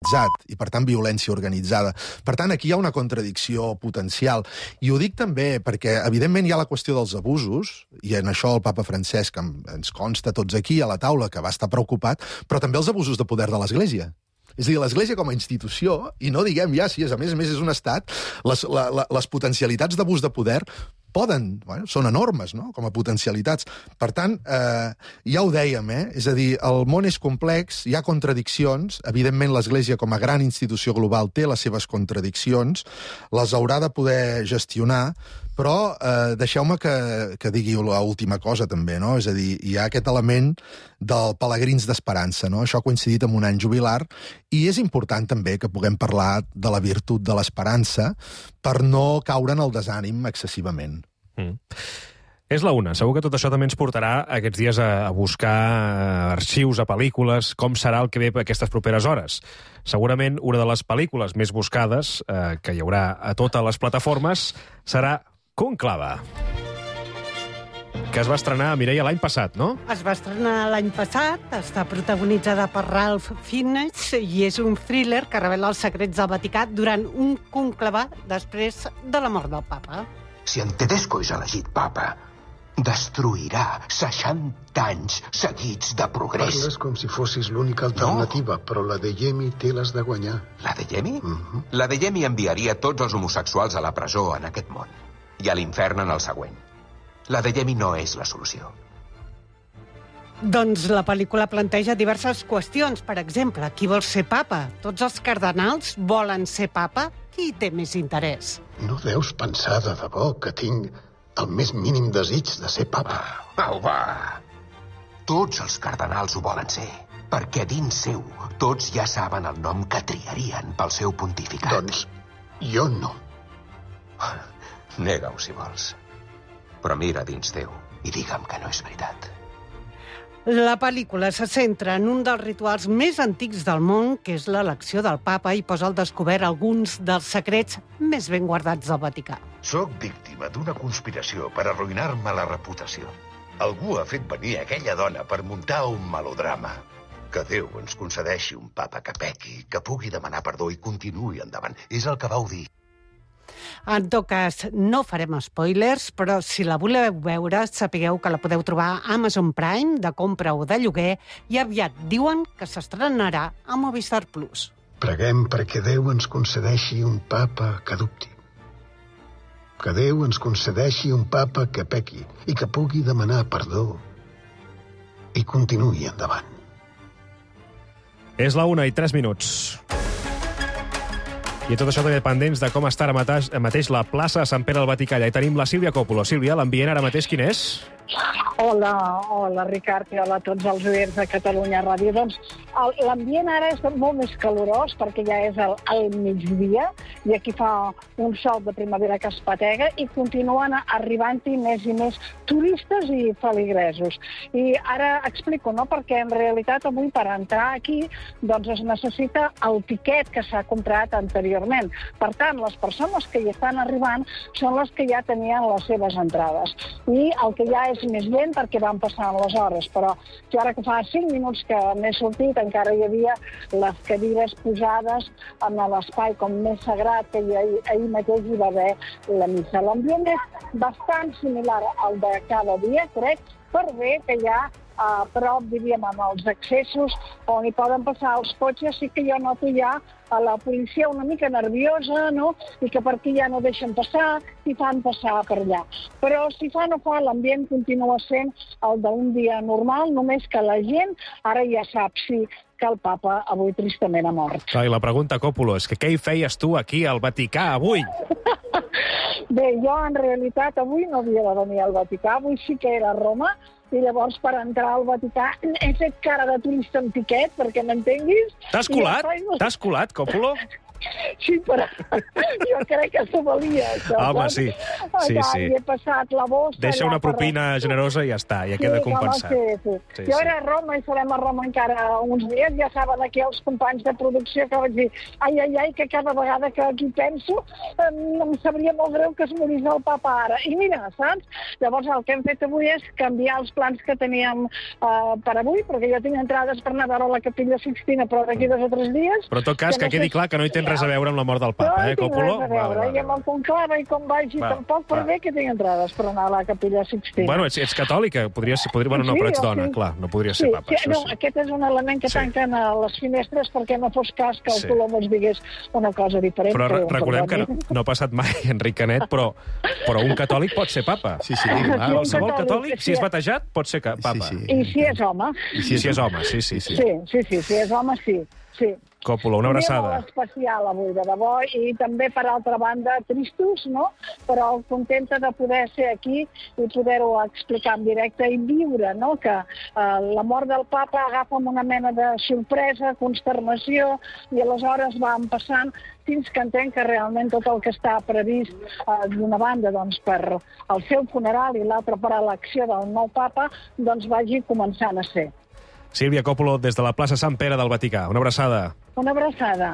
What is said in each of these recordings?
organitzat, i per tant violència organitzada. Per tant, aquí hi ha una contradicció potencial. I ho dic també perquè, evidentment, hi ha la qüestió dels abusos, i en això el papa Francesc ens consta tots aquí a la taula que va estar preocupat, però també els abusos de poder de l'Església. És a dir, l'Església com a institució, i no diguem ja si és, a més és un estat, les potencialitats d'abús de poder són enormes, no?, com a potencialitats. Per tant, ja ho dèiem, és a dir, el món és complex, hi ha contradiccions, evidentment l'Església com a gran institució global té les seves contradiccions, les haurà de poder gestionar, però deixeu-me que digui l'última cosa també, no? És a dir, hi ha aquest element del pelegrins d'esperança, no? Això ha coincidit amb un any jubilar, i és important també que puguem parlar de la virtut de l'esperança per no caure en el desànim excessivament. És la una. Segur que tot això també ens portarà aquests dies a buscar arxius, a pel·lícules, com serà el que ve aquestes properes hores. Segurament una de les pel·lícules més buscades que hi haurà a totes les plataformes serà Conclave, que es va estrenar, Mireia, l'any passat, no? Es va estrenar l'any passat, està protagonitzada per Ralph Fiennes i és un thriller que revela els secrets del Vaticà durant un conclave després de la mort del papa. Si en Tedesco és elegit papa, destruirà 60 anys seguits de progrés. Parles com si fossis l'única alternativa, però la de Yemi té les de guanyar. La de Yemi? La de Yemi enviaria tots els homosexuals a la presó en aquest món i a l'infern en el següent. La de Yemi no és la solució. Doncs la pel·lícula planteja diverses qüestions. Per exemple, qui vol ser papa? Tots els cardenals volen ser papa? Qui té més interès? No deus pensar de debò que tinc el més mínim desig de ser papa. Au, va! Tots els cardenals ho volen ser, perquè dins seu tots ja saben el nom que triarien pel seu pontificat. Doncs jo no. Nega-ho, si vols. Però mira dins teu i digue'm que no és veritat. La pel·lícula se centra en un dels rituals més antics del món, que és l'elecció del papa, i posa al descobert alguns dels secrets més ben guardats del Vaticà. Soc víctima d'una conspiració per arruïnar-me la reputació. Algú ha fet venir aquella dona per muntar un melodrama. Que Déu ens concedeixi un papa que pequi, que pugui demanar perdó i continuï endavant. És el que vau dir. En tot cas, no farem spoilers, però si la voleu veure, sapigueu que la podeu trobar a Amazon Prime, de compra o de lloguer, i aviat diuen que s'estrenarà a Movistar Plus. Preguem perquè Déu ens concedeixi un papa que dubti. Que Déu ens concedeixi un papa que pequi i que pugui demanar perdó i continuï endavant. És la 1:03. I tot això també pendents de com està ara mateix la plaça de Sant Pere al Vaticà. Ja hi tenim la Sílvia Coppola. Sílvia, l'ambient ara mateix quin és? Hola, Ricard, i hola a tots els oients de Catalunya Ràdio. Doncs l'ambient ara és molt més calorós perquè ja és al migdia i aquí fa un sol de primavera que es patega i continuen arribant-hi més i més turistes i feligresos. I ara explico, no?, perquè en realitat avui per entrar aquí doncs es necessita el tiquet que s'ha comprat anteriorment. Per tant, les persones que hi estan arribant són les que ja tenien les seves entrades. I el que ja és més lent perquè van passant les hores, però jo ara que fa 5 minuts que m'he sortit encara hi havia les cadires posades en l'espai com més sagrat que ahir mateix hi va haver la missa. L'ambient és bastant similar al de cada dia, crec, per bé que hi ha a prop, diríem, amb els accessos on hi poden passar els cotxes, sí que jo noto ja a la policia una mica nerviosa, no?, i que per aquí ja no deixen passar i fan passar per allà. Però si fa no fa, l'ambient continua sent el d'un dia normal, només que la gent ara ja sap que el papa avui tristament ha mort. I la pregunta, Coppola, és que què hi feies tu aquí al Vaticà avui? Bé, jo en realitat avui no havia de venir al Vaticà, avui sí que era a Roma, i llavors per entrar al Vaticà he fet cara de turista amb tiquet, perquè m'entenguis. T'has colat? T'has colat, Coppola? Sí, però jo crec que s'ho valia, això. Home, sí. Sí. I he passat la bossa... Deixa una propina generosa i ja està, ja queda compensat. Sí. Jo era a Roma i serem a Roma encara uns dies. Ja saben aquí els companys de producció que vaig dir ai, que cada vegada que aquí penso em sabria molt greu que es morís el papa ara. I mira, saps? Llavors el que hem fet avui és canviar els plans que teníem per avui, perquè jo tinc entrades per anar a veure la Capella Sixtina, però d'aquí 2 o 3 dies... Però en tot cas, que quedi clar que no hi tens res a veure amb la mort del papa, Còpolo? No hi tinc res a veure, i amb el conclave i com vagi tampoc, però bé que tinc entrades per anar a la Capella Sixtina. Bueno, ets catòlica, podria... Bueno, no, però ets dona, clar, no podria ser papa. No, aquest és un element que tanquen a les finestres perquè no fos cas que el Colom ens digués una cosa diferent. Però recordem que no ha passat mai, Enric Canet, però un catòlic pot ser papa. Sí, clar. Qualsevol catòlic, si és batejat, pot ser papa. I si és home. I si és home, sí. Sí, si és home, sí. Còpolo, una abraçada. Un dia molt especial avui, de debò, i també, per altra banda, tristos, no? Però contenta de poder ser aquí i poder-ho explicar en directe i viure, no? Que la mort del papa agafa amb una mena de sorpresa, consternació, i aleshores van passant fins que entenc que realment tot el que està previst d'una banda doncs, per el seu funeral i l'altra per a l'acció del nou papa doncs vagi començant a ser. Sílvia Còpolo, des de la plaça Sant Pere del Vaticà. Una abraçada. Una abraçada.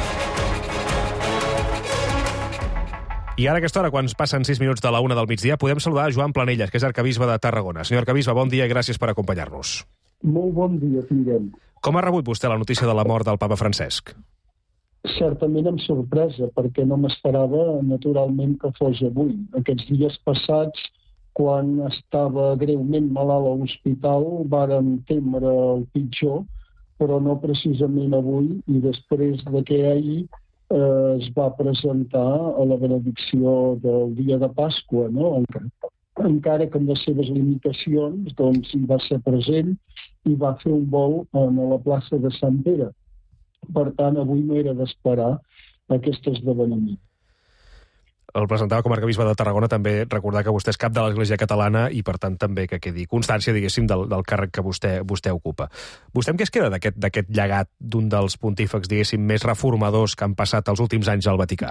I ara, a aquesta hora, quan passen 6 minuts de la 1 del migdia, podem saludar a Joan Planelles, que és arcabisbe de Tarragona. Senyor arcabisbe, bon dia i gràcies per acompanyar-nos. Molt bon dia, tinguem. Com ha rebut vostè la notícia de la mort del papa Francesc? Certament amb sorpresa, perquè no m'esperava, naturalment, que fos avui. Aquests dies passats, quan estava greument malalt a l'hospital, vàrem temer el pitjor, però no precisament avui, i després de que ahir es va presentar a la benedicció del dia de Pasqua, no? Encara que amb les seves limitacions, doncs hi va ser present i va fer un vol a la plaça de Sant Pere. Per tant, avui no era d'esperar aquest esdeveniment. El presentava com a arcabisbe de Tarragona, també recordar que vostè és cap de l'Església Catalana i, per tant, també que quedi constància, diguéssim, del càrrec que vostè ocupa. Vostè amb què es queda d'aquest llegat d'un dels pontífex, diguéssim, més reformadors que han passat els últims anys al Vaticà?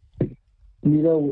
Mireu,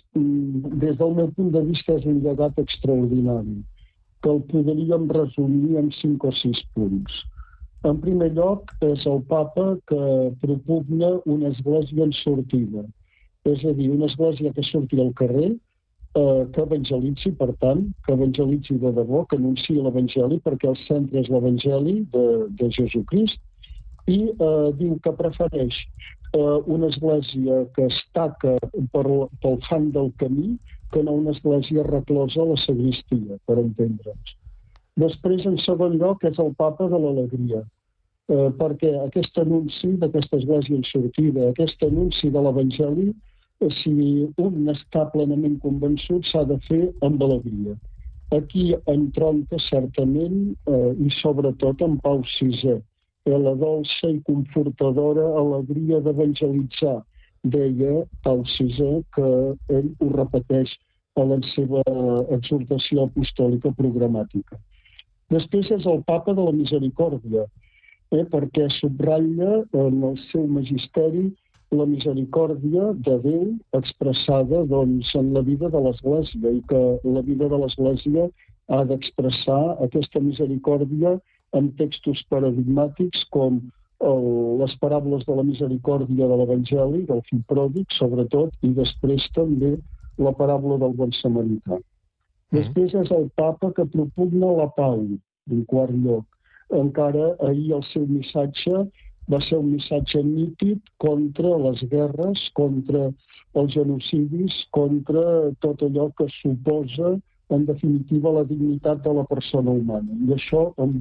des del meu punt de vista és un llegat extraordinari, que el podríem resumir en 5 o 6 punts. En primer lloc, és el papa que propugna una església en sortida. És a dir, una església que surti al carrer, que evangelitzi, per tant, que evangelitzi de debò, que anunciï l'Evangeli, perquè el centre és l'Evangeli de Jesucrist, i diu que prefereix una església que es taca pel fang del camí que no una església reclosa a la sagristia, per entendre'ns. Després, en segon lloc, és el papa de l'alegria, perquè aquest anunci d'aquesta església en sortida, aquest anunci de l'Evangeli, si un està plenament convençut, s'ha de fer amb alegria. Aquí entronca certament, i sobretot en Pau VI, la dolça i confortadora alegria d'evangelitzar. Deia Pau VI que ell ho repeteix a la seva exhortació apostòlica programàtica. Després és el papa de la misericòrdia, perquè subratlla en el seu magisteri la misericòrdia de Déu expressada en la vida de l'Església, i que la vida de l'Església ha d'expressar aquesta misericòrdia en textos paradigmàtics com les paràboles de la misericòrdia de l'Evangeli, del fill pròdig, sobretot, i després també la paràbola del bon samarità. Després és el papa que propugna la pau, en quart lloc. Encara ahir el seu missatge va ser un missatge nítid contra les guerres, contra els genocidis, contra tot allò que suposa, en definitiva, la dignitat de la persona humana. I això amb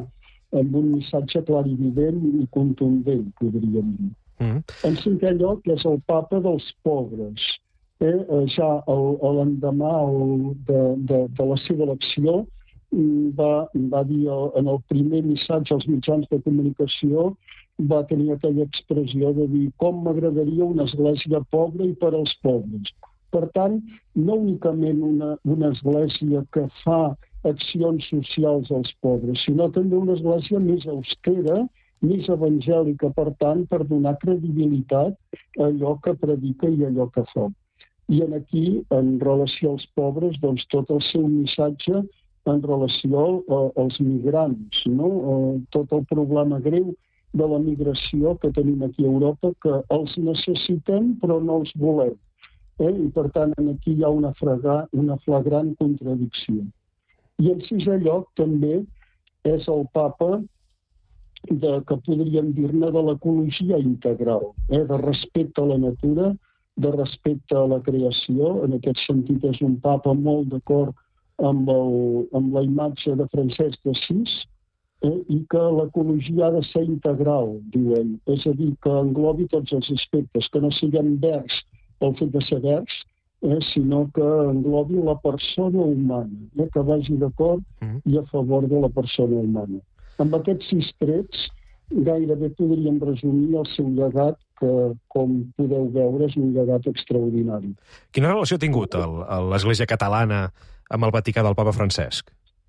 un missatge clar i evident i contundent, podríem dir. En cinquè lloc és el papa dels pobres. Ja l'endemà de la seva elecció va dir en el primer missatge als mitjans de comunicació, va tenir aquella expressió de dir com m'agradaria una església pobra i per als pobres. Per tant, no únicament una església que fa accions socials als pobres, sinó també una església més austera més evangèlica, per tant, per donar credibilitat a allò que predica i allò que fa. I aquí, en relació als pobres, doncs tot el seu missatge en relació als migrants, no? Tot el problema greu de la migració que tenim aquí a Europa, que els necessitem però no els volem. I per tant, aquí hi ha una flagrant contradicció. I en sisè lloc també és el papa que podríem dir-ne de l'ecologia integral, de respecte a la natura, de respecte a la creació. En aquest sentit és un papa molt d'acord amb la imatge de Francesc d'Assís, i que l'ecologia ha de ser integral, diu ell. És a dir, que englobi tots els aspectes, que no siguem verds pel fet de ser verds, sinó que englobi la persona humana, que vagi d'acord i a favor de la persona humana. Amb aquests 6 trets gairebé podríem resumir el seu llegat, que, com podeu veure, és un llegat extraordinari. Quina relació ha tingut l'Església catalana amb el Vaticà del papa Francesc?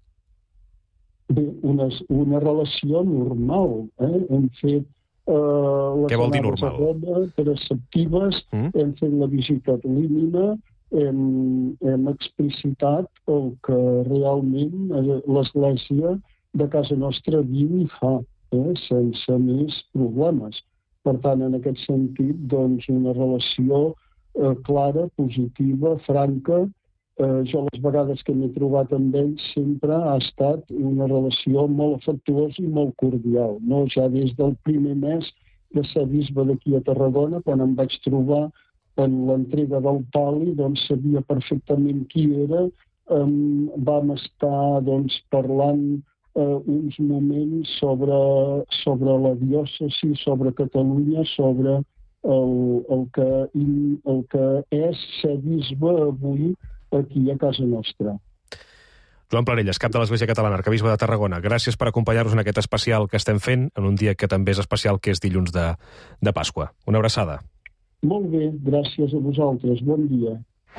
Bé, una relació normal. Hem fet Què vol dir normal? Preceptives, hem fet la visita ad limina, hem explicitat el que realment l'Església de casa nostra diu i fa, sense més problemes. Per tant, en aquest sentit, doncs, una relació clara, positiva, franca. Jo les vegades que m'he trobat amb ells sempre ha estat una relació molt afectuosa i molt cordial. No? Ja des del primer mes de ser bisbe d'aquí a Tarragona, quan em vaig trobar en l'entrega del pal·li, doncs sabia perfectament qui era. Vam estar doncs, parlant uns moments sobre la diòcesi, sobre Catalunya, sobre el que és ser bisbe avui aquí a casa nostra. Joan Planelles, cap de l'Església Catalana, arquebisbe de Tarragona, gràcies per acompanyar-nos en aquest especial que estem fent en un dia que també és especial, que és dilluns de Pasqua. Una abraçada. Molt bé, gràcies a vosaltres. Bon dia.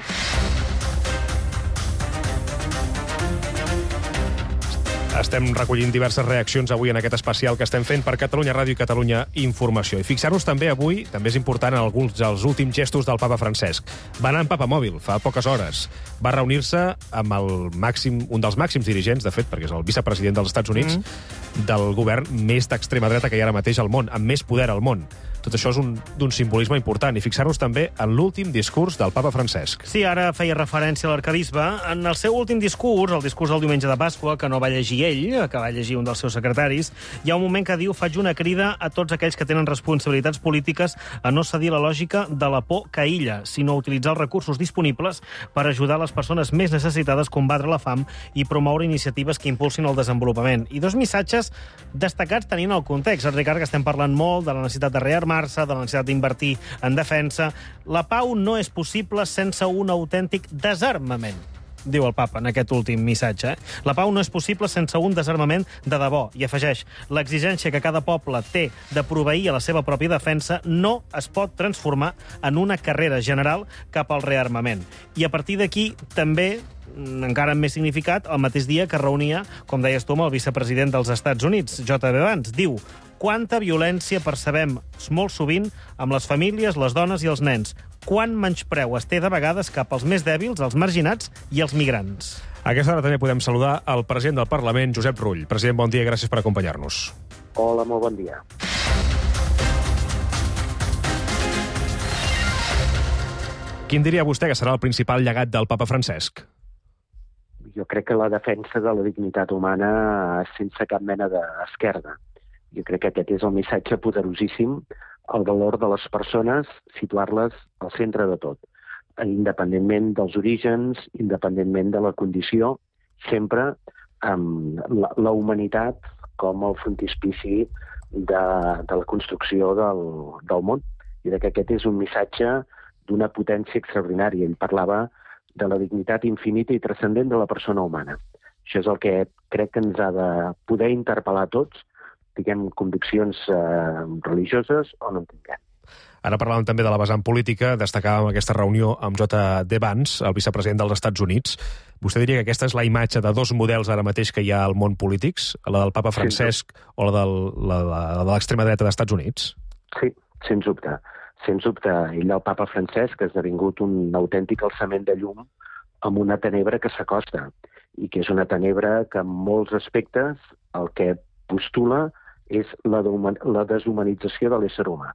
Estem recollint diverses reaccions avui en aquest especial que estem fent per Catalunya Ràdio i Catalunya Informació. I fixar-nos també avui, també és important en alguns dels últims gestos del papa Francesc. Va anar en papamòbil fa poques hores. Va reunir-se amb un dels màxims dirigents, de fet, perquè és el vicepresident dels Estats Units, del govern més d'extrema dreta que hi ha ara mateix al món, amb més poder al món. Tot això és d'un simbolisme important. I fixar-nos també en l'últim discurs del papa Francesc. Sí, ara feia referència a l'arquebisbe. En el seu últim discurs, el discurs del diumenge de Pasqua, que no va llegir ell, que va llegir un dels seus secretaris, hi ha un moment que diu: faig una crida a tots aquells que tenen responsabilitats polítiques a no cedir la lògica de la por que aïlla, sinó a utilitzar els recursos disponibles per ajudar les persones més necessitades a combatre la fam i promoure iniciatives que impulsin el desenvolupament. I 2 missatges destacats tenint el context. Ricard, que estem parlant molt de la necessitat de rearmar-se, de la necessitat d'invertir en defensa. La pau no és possible sense un autèntic desarmament, diu el papa en aquest últim missatge. La pau no és possible sense un desarmament de debò. I afegeix: l'exigència que cada poble té de proveir a la seva pròpia defensa no es pot transformar en una carrera general cap al rearmament. I a partir d'aquí també, encara amb més significat, el mateix dia que reunia, com deies tu, amb el vicepresident dels Estats Units, J.B. Vance, diu: quanta violència percebem molt sovint amb les famílies, les dones i els nens. Quant menyspreu es té de vegades cap als més dèbils, els marginats i els migrants. A aquesta hora també podem saludar el president del Parlament, Josep Rull. President, bon dia i gràcies per acompanyar-nos. Hola, molt bon dia. Quin diria vostè que serà el principal llegat del papa Francesc? Jo crec que la defensa de la dignitat humana sense cap mena d'esquerda. Jo crec que aquest és el missatge poderosíssim, el valor de les persones, situar-les al centre de tot, independentment dels orígens, independentment de la condició, sempre amb la humanitat com el frontispici de la construcció del món. I que aquest és un missatge d'una potència extraordinària. Ell parlava de la dignitat infinita i transcendent de la persona humana. Això és el que crec que ens ha de poder interpel·lar a tots, tinguem conviccions religioses o no en tinguem. Ara parlàvem també de la vessant política, destacàvem aquesta reunió amb J.D. Vance, el vicepresident dels Estats Units. Vostè diria que aquesta és la imatge de dos models ara mateix que hi ha al món polítics, la del papa Francesc o la de l'extrema dreta dels Estats Units? Sí, sens dubte. Sens dubte, ell, el papa Francesc, ha esdevingut un autèntic alçament de llum amb una tenebra que s'acosta, i que és una tenebra que en molts aspectes el que postula és la deshumanització de l'ésser humà.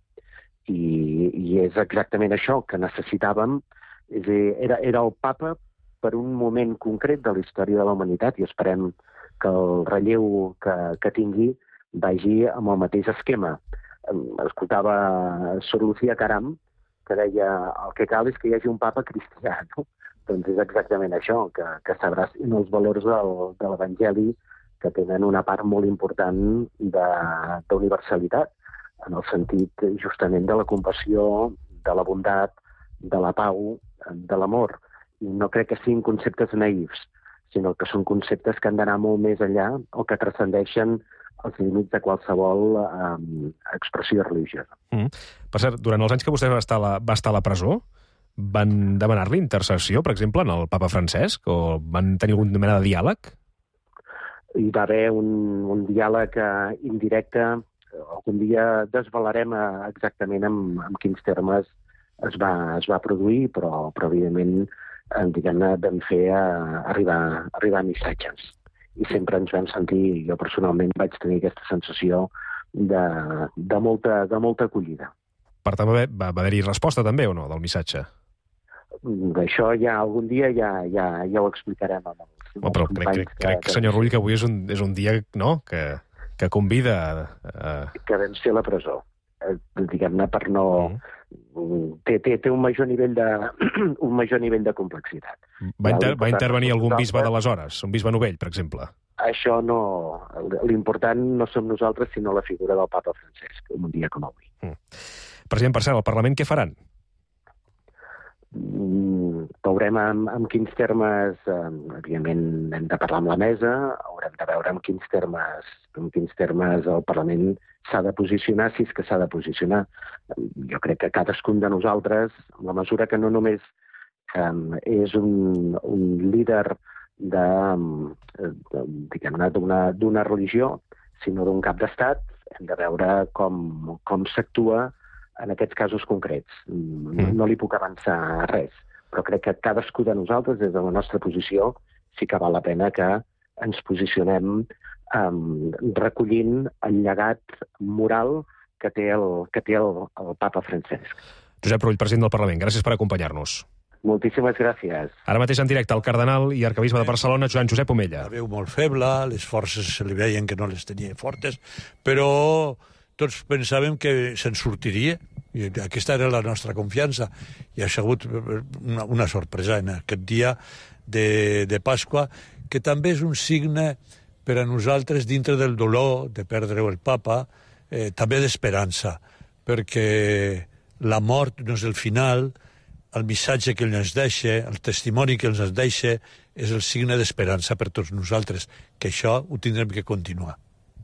I és exactament això que necessitàvem. És a dir, era el papa per un moment concret de la història de la humanitat, i esperem que el relleu que tingui vagi amb el mateix esquema. Escoltava Sor Lucía Caram, que deia el que cal és que hi hagi un papa cristià, no? Doncs és exactament això, que s'abracin els valors de l'Evangeli, que tenen una part molt important d'universalitat, en el sentit justament de la compassió, de la bondat, de la pau, de l'amor. I no crec que siguin conceptes naïfs, sinó que són conceptes que han d'anar molt més enllà o que transcendeixen els límits de qualsevol expressió religiosa. Per cert, durant els anys que vostè va estar a la presó, van demanar-li intercessió, per exemple, en el papa Francesc, o van tenir alguna mena de diàleg? Hi va haver un diàleg indirecte. Algun dia desvelarem exactament en quins termes es va produir, però evidentment, diguem-ne, vam fer arribar missatges. I sempre ens vam sentir, jo personalment vaig tenir aquesta sensació de molta acollida. Per tant, va haver-hi resposta també, o no, del missatge? D'això ja algun dia ja ho explicarem amb els però crec, senyor Rull, que avui és un dia, no?, que convida a... Que vam ser a la presó. Diguem-ne, per no... Té un major nivell de complexitat. Va intervenir algun bisbe d'aleshores? Un bisbe Novell, per exemple? Això no... L'important no som nosaltres, sinó la figura del papa Francesc, un dia com avui. President, per cert, al Parlament què faran? Veurem en quins termes, evidentment hem de parlar amb la mesa, haurem de veure en quins termes el Parlament s'ha de posicionar, si és que s'ha de posicionar. Jo crec que cadascun de nosaltres, en la mesura que no només és un líder d'una religió, sinó d'un cap d'estat, hem de veure com s'actua en aquests casos concrets. No li puc avançar res, però crec que cadascú de nosaltres, des de la nostra posició, sí que val la pena que ens posicionem recollint el llegat moral que té el papa Francesc. Josep Rull, president del Parlament, gràcies per acompanyar-nos. Moltíssimes gràcies. Ara mateix en directe el cardenal i arquebisbe de Barcelona, Joan Josep Omella. La veu molt feble, les forces se li veien que no les tenia fortes, però tots pensàvem que se'n sortiria, i aquesta era la nostra confiança, i ha sigut una sorpresa en aquest dia de Pasqua, que també és un signe per a nosaltres, dintre del dolor de perdre el papa, també d'esperança, perquè la mort no és el final, el missatge que ell ens deixa, el testimoni que ens deixa, és el signe d'esperança per tots nosaltres, que això ho tindrem que continuar.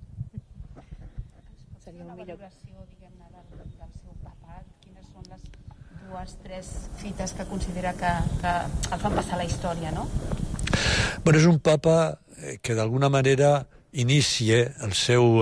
Tres fites que considera que el fan passar a la història, no? Bueno, és un papa que d'alguna manera inicia el seu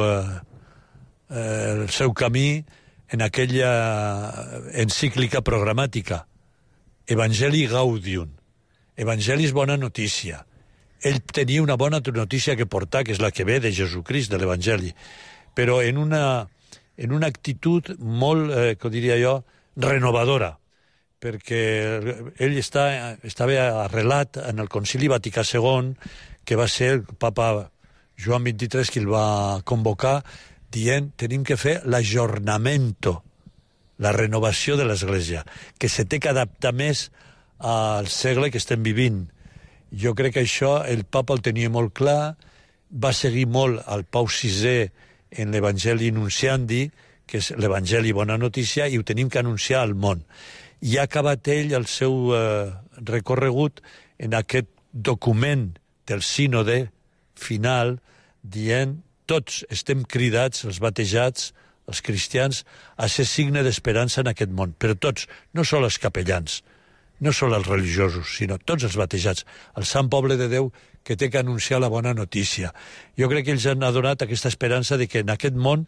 camí en aquella encíclica programàtica, Evangelii Gaudium. Evangeli és bona notícia. Ell tenia una bona notícia que portar, que és la que ve de Jesucrist, de l'Evangeli, però en una actitud molt, com diria jo, renovadora, perquè ell estava arrelat en el Concili Vaticà II, que va ser el papa Joan XXIII qui el va convocar, dient tenim que fer l'ajornamento, la renovació de l'Església, que se té que adaptar més al segle que estem vivint. Jo crec que això el papa el tenia molt clar, va seguir molt al Pau VI en l'Evangeli Nunciandi, que és l'Evangeli Bona Notícia, i ho tenim que anunciar al món. I ha acabat ell el seu recorregut en aquest document del sínode final, dient tots estem cridats, els batejats, els cristians, a ser signe d'esperança en aquest món. Però tots, no sols els capellans, no sols els religiosos, sinó tots els batejats, el sant poble de Déu que té que anunciar la bona notícia. Jo crec que ells han donat aquesta esperança de que en aquest món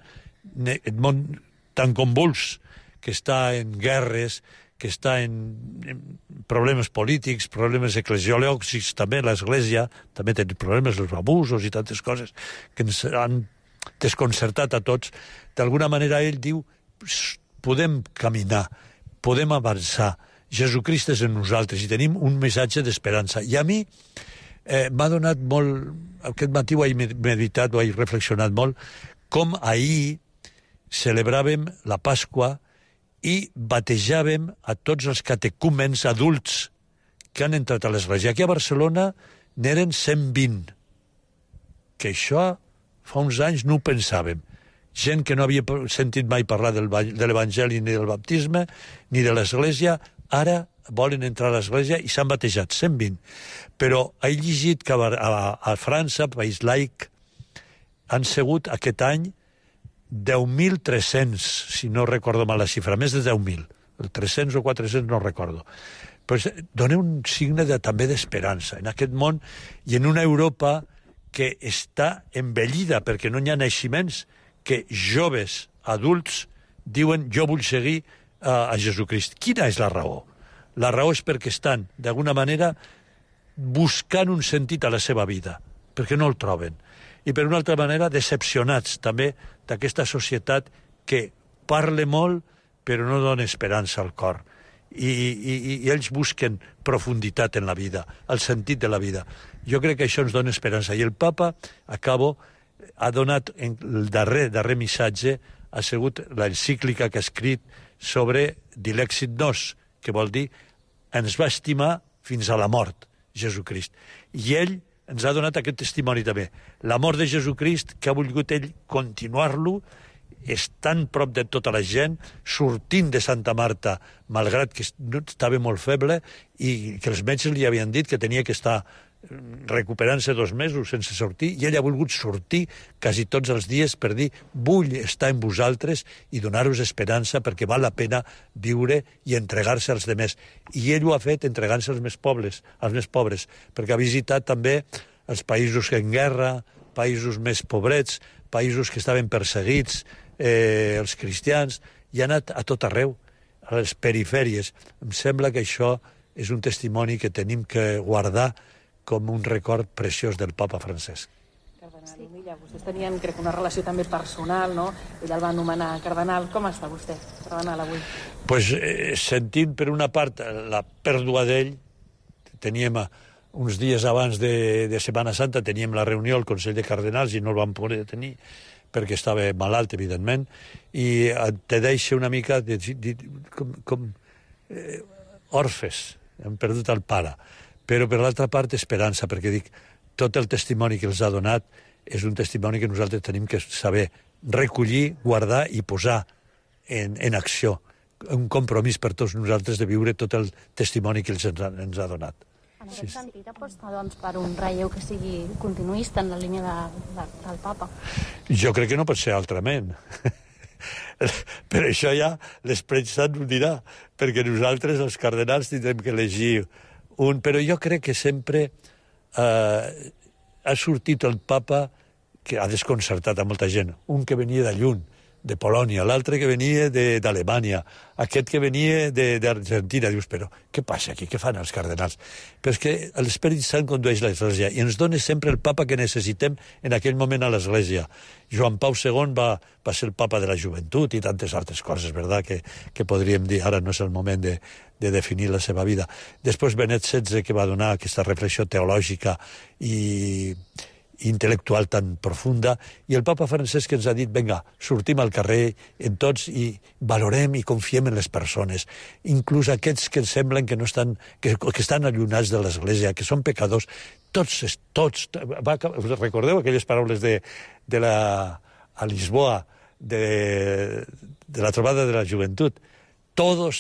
tan convuls, que està en guerres, que està en problemes polítics, problemes eclesiològics, també l'Església també té problemes, els abusos i tantes coses que ens han desconcertat a tots. D'alguna manera ell diu, podem caminar, podem avançar, Jesucrist és en nosaltres i tenim un missatge d'esperança. I a mi m'ha donat molt, aquest matí ho he meditat, ho he reflexionat molt, com ahir celebràvem la Pasqua i batejàvem a tots els catecúmens adults que han entrat a l'Església. Aquí a Barcelona n'eren 120, que això fa uns anys no ho pensàvem. Gent que no havia sentit mai parlar de l'Evangeli ni del baptisme ni de l'Església, ara volen entrar a l'Església i s'han batejat, 120. Però he llegit que a França, país laic, han sigut aquest any 10.300, si no recordo mal la xifra, més de 10.000. 300 o 400 no recordo. Pues dona un signe també d'esperança en aquest món i en una Europa que està envellida perquè no hi ha naixements, que joves, adults, diuen jo vull seguir a Jesucrist. Quina és la raó? La raó és perquè estan, d'alguna manera, buscant un sentit a la seva vida, perquè no el troben. I per una altra manera, decepcionats també d'aquesta societat que parla molt però no dona esperança al cor. I ells busquen profunditat en la vida, el sentit de la vida. Jo crec que això ens dona esperança. I el papa, acabo, ha donat el darrer missatge, ha sigut l'encíclica que ha escrit sobre Dilexit Nos, que vol dir ens va estimar fins a la mort, Jesucrist. I ell ens ha donat aquest testimoni també. L'amor de Jesucrist, que ha volgut ell continuar-lo, estant prop de tota la gent, sortint de Santa Marta, malgrat que estava molt feble, i que els metges li havien dit que tenia que estar recuperant-se 2 mesos sense sortir, i ell ha volgut sortir quasi tots els dies per dir vull estar amb vosaltres i donar-vos esperança perquè val la pena viure i entregar-se als demés. I ell ho ha fet entregant-se als més pobres, perquè ha visitat també els països en guerra, països més pobrets, països que estaven perseguits, els cristians, i ha anat a tot arreu, a les perifèries. Em sembla que això és un testimoni que tenim que guardar com un record preciós del papa Francesc. Cardenal Omilla, vostès tenien, crec, una relació també personal, no? Ell el va anomenar cardenal. Com està vostè, cardenal, avui? Pues sentint, per una part, la pèrdua d'ell, teníem uns dies abans de Setmana Santa, teníem la reunió al Consell de Cardenals i no el vam poder tenir perquè estava malalt, evidentment, i te deixa una mica com orfes, hem perdut el pare. Però per l'altra part esperança, perquè dic, tot el testimoni que els ha donat és un testimoni que nosaltres tenim que saber recollir, guardar i posar en acció. Un compromís per tots nosaltres de viure tot el testimoni que ens ha donat. En aquest sentit, aposta doncs, per un relleu que sigui continuista en la línia del papa? Jo crec que no pot ser altrament. Per això ja l'Esperit Sant ho dirà, perquè nosaltres, els cardenals, tindrem que elegir un... Però jo crec que sempre ha sortit el papa que ha desconcertat a molta gent. Un que venia de lluny, de Polònia, l'altre que venia d'Alemanya, aquest que venia d'Argentina. Dius, però què passa aquí? Què fan els cardenals? Però és que l'Esperit Sant condueix l'Església i ens dona sempre el papa que necessitem en aquell moment a l'Església. Joan Pau II va ser el papa de la joventut i tantes altres coses, ¿verdad?, que podríem dir. Ara no és el moment de definir la seva vida. Després Benet XVI, que va donar aquesta reflexió teològica i intel·lectual tan profunda, i el papa Francesc ens ha dit, vinga, sortim al carrer en tots i valorem i confiem en les persones, inclús aquests que ens semblen que no estan, que estan allunyats de l'Església, que són pecadors, tots, recordeu aquelles paraules a Lisboa de la trobada de la joventut?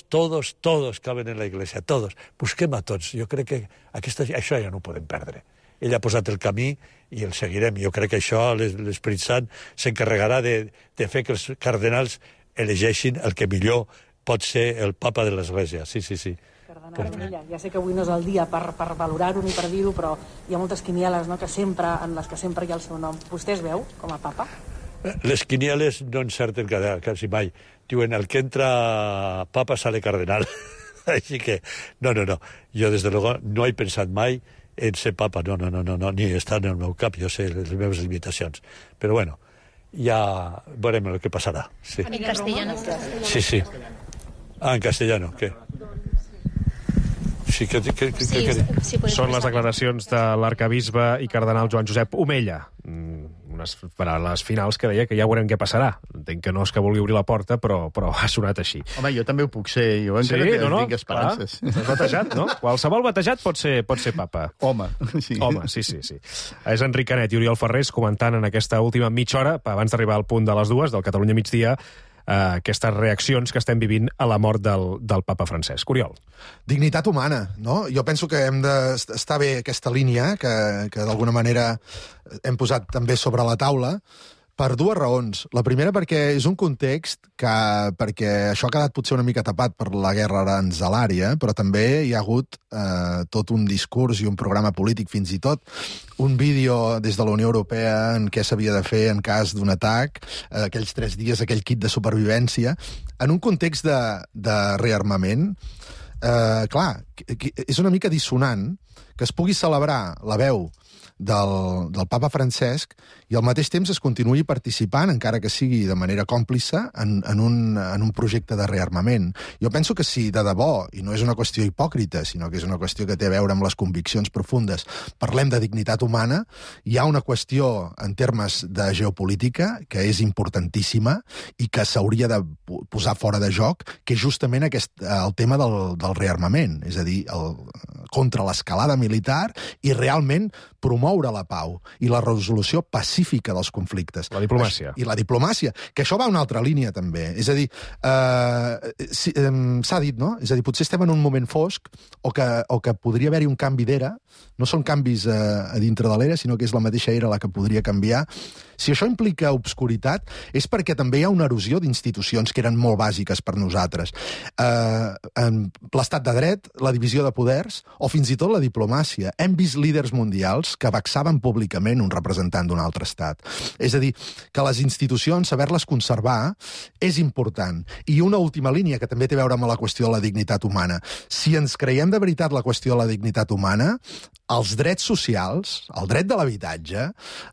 Todos caben en la Iglesia, todos. Busquem a tots. Jo crec que això ja no ho podem perdre. ell ha posat el camí i el seguirem. Jo crec que això l'Esperit Sant s'encarregarà de fer que els cardenals elegeixin el que millor pot ser el papa de l'Església. Sí. Cardenal Comella, ja sé que avui no és el dia per valorar-ho ni per dir-ho, però hi ha moltes quinieles, no?, en les que sempre hi ha el seu nom. Vostè es veu com a papa? Les quinieles no encerten quasi mai. Diuen, el que entra papa sale cardenal. Així que, no. Jo, des de luego, no he pensat mai en ser papa. No, ni està en el meu cap. Jo sé les meves limitacions. Però, bueno, ja veurem el que passarà. Sí. En castellano. Sí. En castellano, què? Sí, Són les declaracions de l'arcabisbe i cardenal Joan Josep Omella. Unes paraules finals que deia que ja veurem què passarà. Entenc que no és que vulgui obrir la porta, però ha sonat així. Home, jo també ho puc ser. Jo encara tinc esperances. Has batejat, no? Qualsevol batejat pot ser papa. Home, sí. És Enric Canet i Oriol Ferrés comentant en aquesta última mitja hora, abans d'arribar al punt de les 2 del Catalunya migdia, aquestes reaccions que estem vivint a la mort del papa Francesc. Oriol. Dignitat humana, no? Jo penso que hem d'estar bé aquesta línia, que d'alguna manera hem posat també sobre la taula, per dues raons. La primera perquè és un context perquè això ha quedat potser una mica tapat per la guerra aranzelària, però també hi ha hagut tot un discurs i un programa polític, fins i tot un vídeo des de la Unió Europea en què s'havia de fer en cas d'un atac, aquells 3 dies, aquell kit de supervivència, en un context de rearmament. Clar, és una mica dissonant que es pugui celebrar la veu del papa Francesc i al mateix temps es continuï participant, encara que sigui de manera còmplice, en un projecte de rearmament. Jo penso que si de debò, i no és una qüestió hipòcrita, sinó que és una qüestió que té a veure amb les conviccions profundes, parlem de dignitat humana, hi ha una qüestió en termes de geopolítica que és importantíssima i que s'hauria de posar fora de joc, que és justament el tema del rearmament, és a dir, contra l'escalada militar i realment promoure la pau i la resolució pacífica dels conflictes. La diplomàcia. I la diplomàcia, que això va a una altra línia, també. És a dir, s'ha dit, no? És a dir, potser estem en un moment fosc o que podria haver-hi un canvi d'era. No són canvis a dintre de l'era, sinó que és la mateixa era la que podria canviar. Si això implica obscuritat, és perquè també hi ha una erosió d'institucions que eren molt bàsiques per nosaltres. L'estat de dret, la divisió de poders, o fins i tot la diplomàcia. Hem vist líders mundials que vexaven públicament un representant d'un altre estat. És a dir, que les institucions, saber-les conservar, és important. I una última línia, que també té a veure amb la qüestió de la dignitat humana. Si ens creiem de veritat la qüestió de la dignitat humana, els drets socials, el dret de l'habitatge,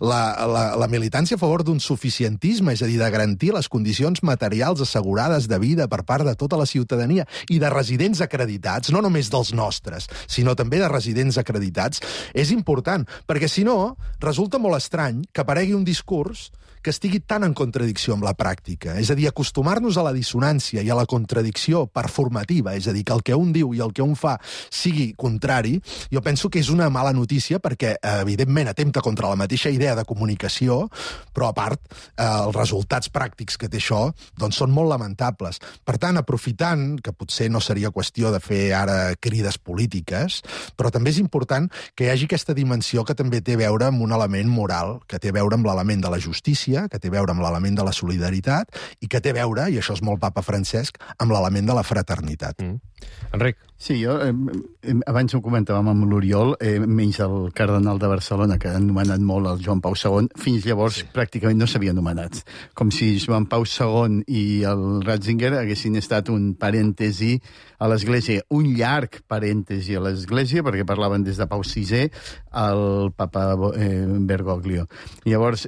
la militància a favor d'un suficientisme, és a dir, de garantir les condicions materials assegurades de vida per part de tota la ciutadania i de residents acreditats, no només dels nostres, sinó també de residents acreditats, és important, perquè si no, resulta molt estrany que aparegui un discurs que estigui tan en contradicció amb la pràctica. És a dir, acostumar-nos a la dissonància i a la contradicció performativa, és a dir, que el que un diu i el que un fa sigui contrari, jo penso que és una mala notícia perquè, evidentment, atempta contra la mateixa idea de comunicació, però, a part, els resultats pràctics que té això doncs són molt lamentables. Per tant, aprofitant, que potser no seria qüestió de fer ara crides polítiques, però també és important que hi hagi aquesta dimensió que també té a veure amb un element moral, que té a veure amb l'element de la justícia, que té a veure amb l'element de la solidaritat i que té a veure, i això és molt papa Francesc, amb l'element de la fraternitat. Enric. Sí, jo abans ho comentàvem amb l'Oriol, menys el cardenal de Barcelona, que ha anomenat molt el Joan Pau II, fins llavors pràcticament no s'havia anomenat. Com si Joan Pau II i el Ratzinger haguessin estat un parèntesi a l'Església, un llarg parèntesi a l'Església, perquè parlaven des de Pau VI al papa Bergoglio. Llavors,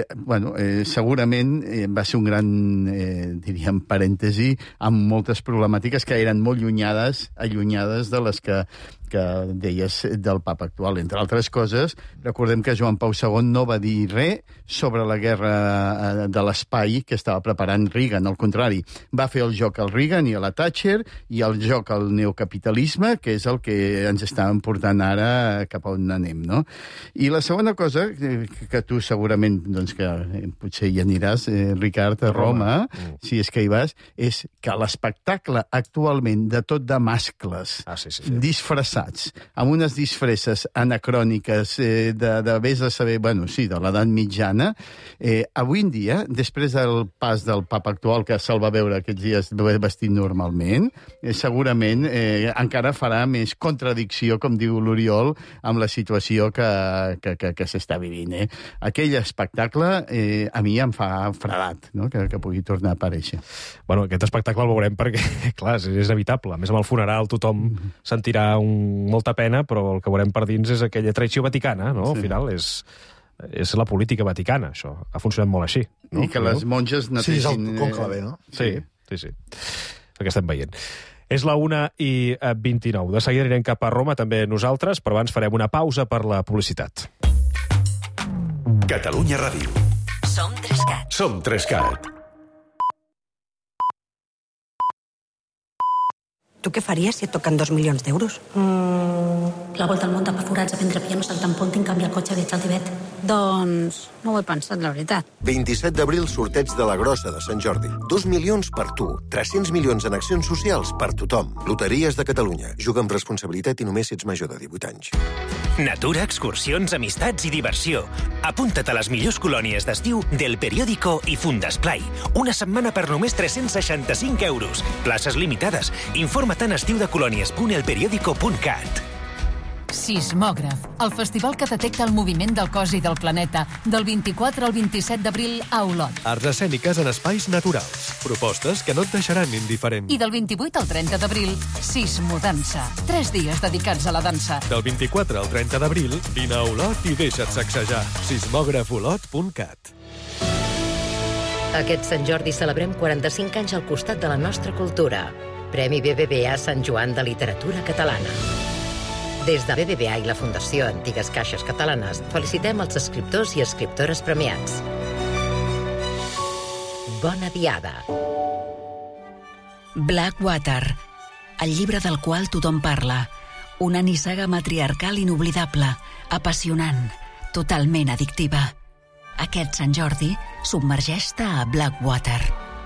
segurament va ser un gran, diríem, parèntesi amb moltes problemàtiques que eren molt allunyades de les que deies del papa actual. Entre altres coses, recordem que Joan Pau II no va dir res sobre la guerra de l'espai que estava preparant Reagan. Al contrari, va fer el joc al Reagan i a la Thatcher i el joc al neocapitalisme, que és el que ens està portant ara cap a on anem, no? I la segona cosa, que tu segurament, doncs que potser hi aniràs, Ricard, a Roma, si és que hi vas, és que l'espectacle actualment de tot de mascles disfressats calçats, amb unes disfresses anacròniques de vés a saber, bueno, sí, de l'edat mitjana, avui en dia, després del pas del papa actual, que se'l va veure aquests dies vestit normalment, segurament encara farà més contradicció, com diu l'Oriol, amb la situació que s'està vivint. Aquell espectacle a mi em fa fredat, no? que pugui tornar a aparèixer. Bueno, aquest espectacle el veurem perquè, clar, és evitable. A més, amb el funeral tothom sentirà molta pena, però el que veurem per dins és aquella traïció vaticana, no? Al final és la política vaticana, això. Ha funcionat molt així. No? I que les monges netegin... Sí, és el conclave, no? Sí. El que estem veient. És la 1:29. De seguida anirem cap a Roma, també nosaltres, però abans farem una pausa per la publicitat. Catalunya Ràdio. Som 3CAT. Som 3CAT. Tu què faries si et toquen 2 milions d'euros? La volta al món, tapar forats, aprendre piano, saltar en pont, canviar el cotxe, viatjar al Tibet. Doncs no ho he pensat, la veritat. 27 d'abril, sorteig de la Grossa de Sant Jordi. 2 milions per tu. 300 milions en accions socials per tothom. Loteries de Catalunya. Juga amb responsabilitat i només si ets major de 18 anys. Natura, excursions, amistats i diversió. Apunta't a les millors colònies d'estiu del Periódico i Fundesplai. Una setmana per només 365 euros. Places limitades. Informa't en estiudecolònies.elperiodico.cat. Sismògraf, el festival que detecta el moviment del cos i del planeta, del 24 al 27 d'abril a Olot. Arts escèniques en espais naturals. Propostes que no et deixaran indiferent. I del 28 al 30 d'abril, Sismodansa. 3 dies dedicats a la dansa. Del 24 al 30 d'abril, vine a Olot i deixa't sacsejar. Sismògrafolot.cat. Aquest Sant Jordi celebrem 45 anys al costat de la nostra cultura. Premi BBVA Sant Joan de Literatura Catalana. Des de BBVA i la Fundació Antigues Caixes Catalanes felicitem els escriptors i escriptores premiats. Bona diada. Blackwater, el llibre del qual tothom parla. Una nissaga matriarcal inoblidable, apassionant, totalment addictiva. Aquest Sant Jordi, submergeix-te a Blackwater.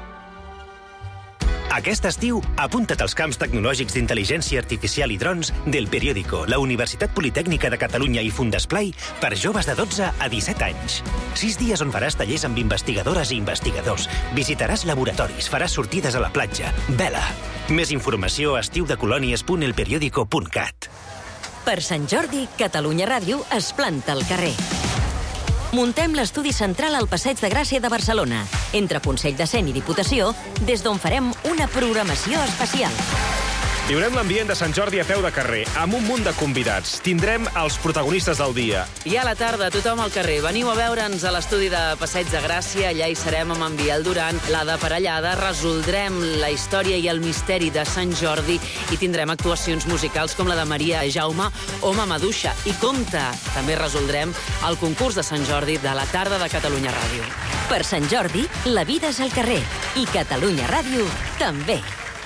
Aquest estiu, apunta't als camps tecnològics d'intel·ligència artificial i drons del Periódico, la Universitat Politècnica de Catalunya i Fundesplai per joves de 12 a 17 anys. 6 dies on faràs tallers amb investigadores i investigadors, visitaràs laboratoris, faràs sortides a la platja. Vela! Més informació a estiudecolònies.elperiodico.cat. Per Sant Jordi, Catalunya Ràdio es planta al carrer. Muntem l'estudi central al Passeig de Gràcia de Barcelona, entre Consell de Cent i Diputació, des d'on farem una programació especial. Viurem l'ambient de Sant Jordi a peu de carrer, amb un munt de convidats. Tindrem els protagonistes del dia. I a la tarda, tothom al carrer. Veniu a veure'ns a l'estudi de Passeig de Gràcia. Allà hi serem amb en Biel Duran, l'Ada Parellada. Resoldrem la història i el misteri de Sant Jordi i tindrem actuacions musicals com la de Maria Jaume o Mamaduixa. I compte, també resoldrem el concurs de Sant Jordi de la tarda de Catalunya Ràdio. Per Sant Jordi, la vida és al carrer. I Catalunya Ràdio també.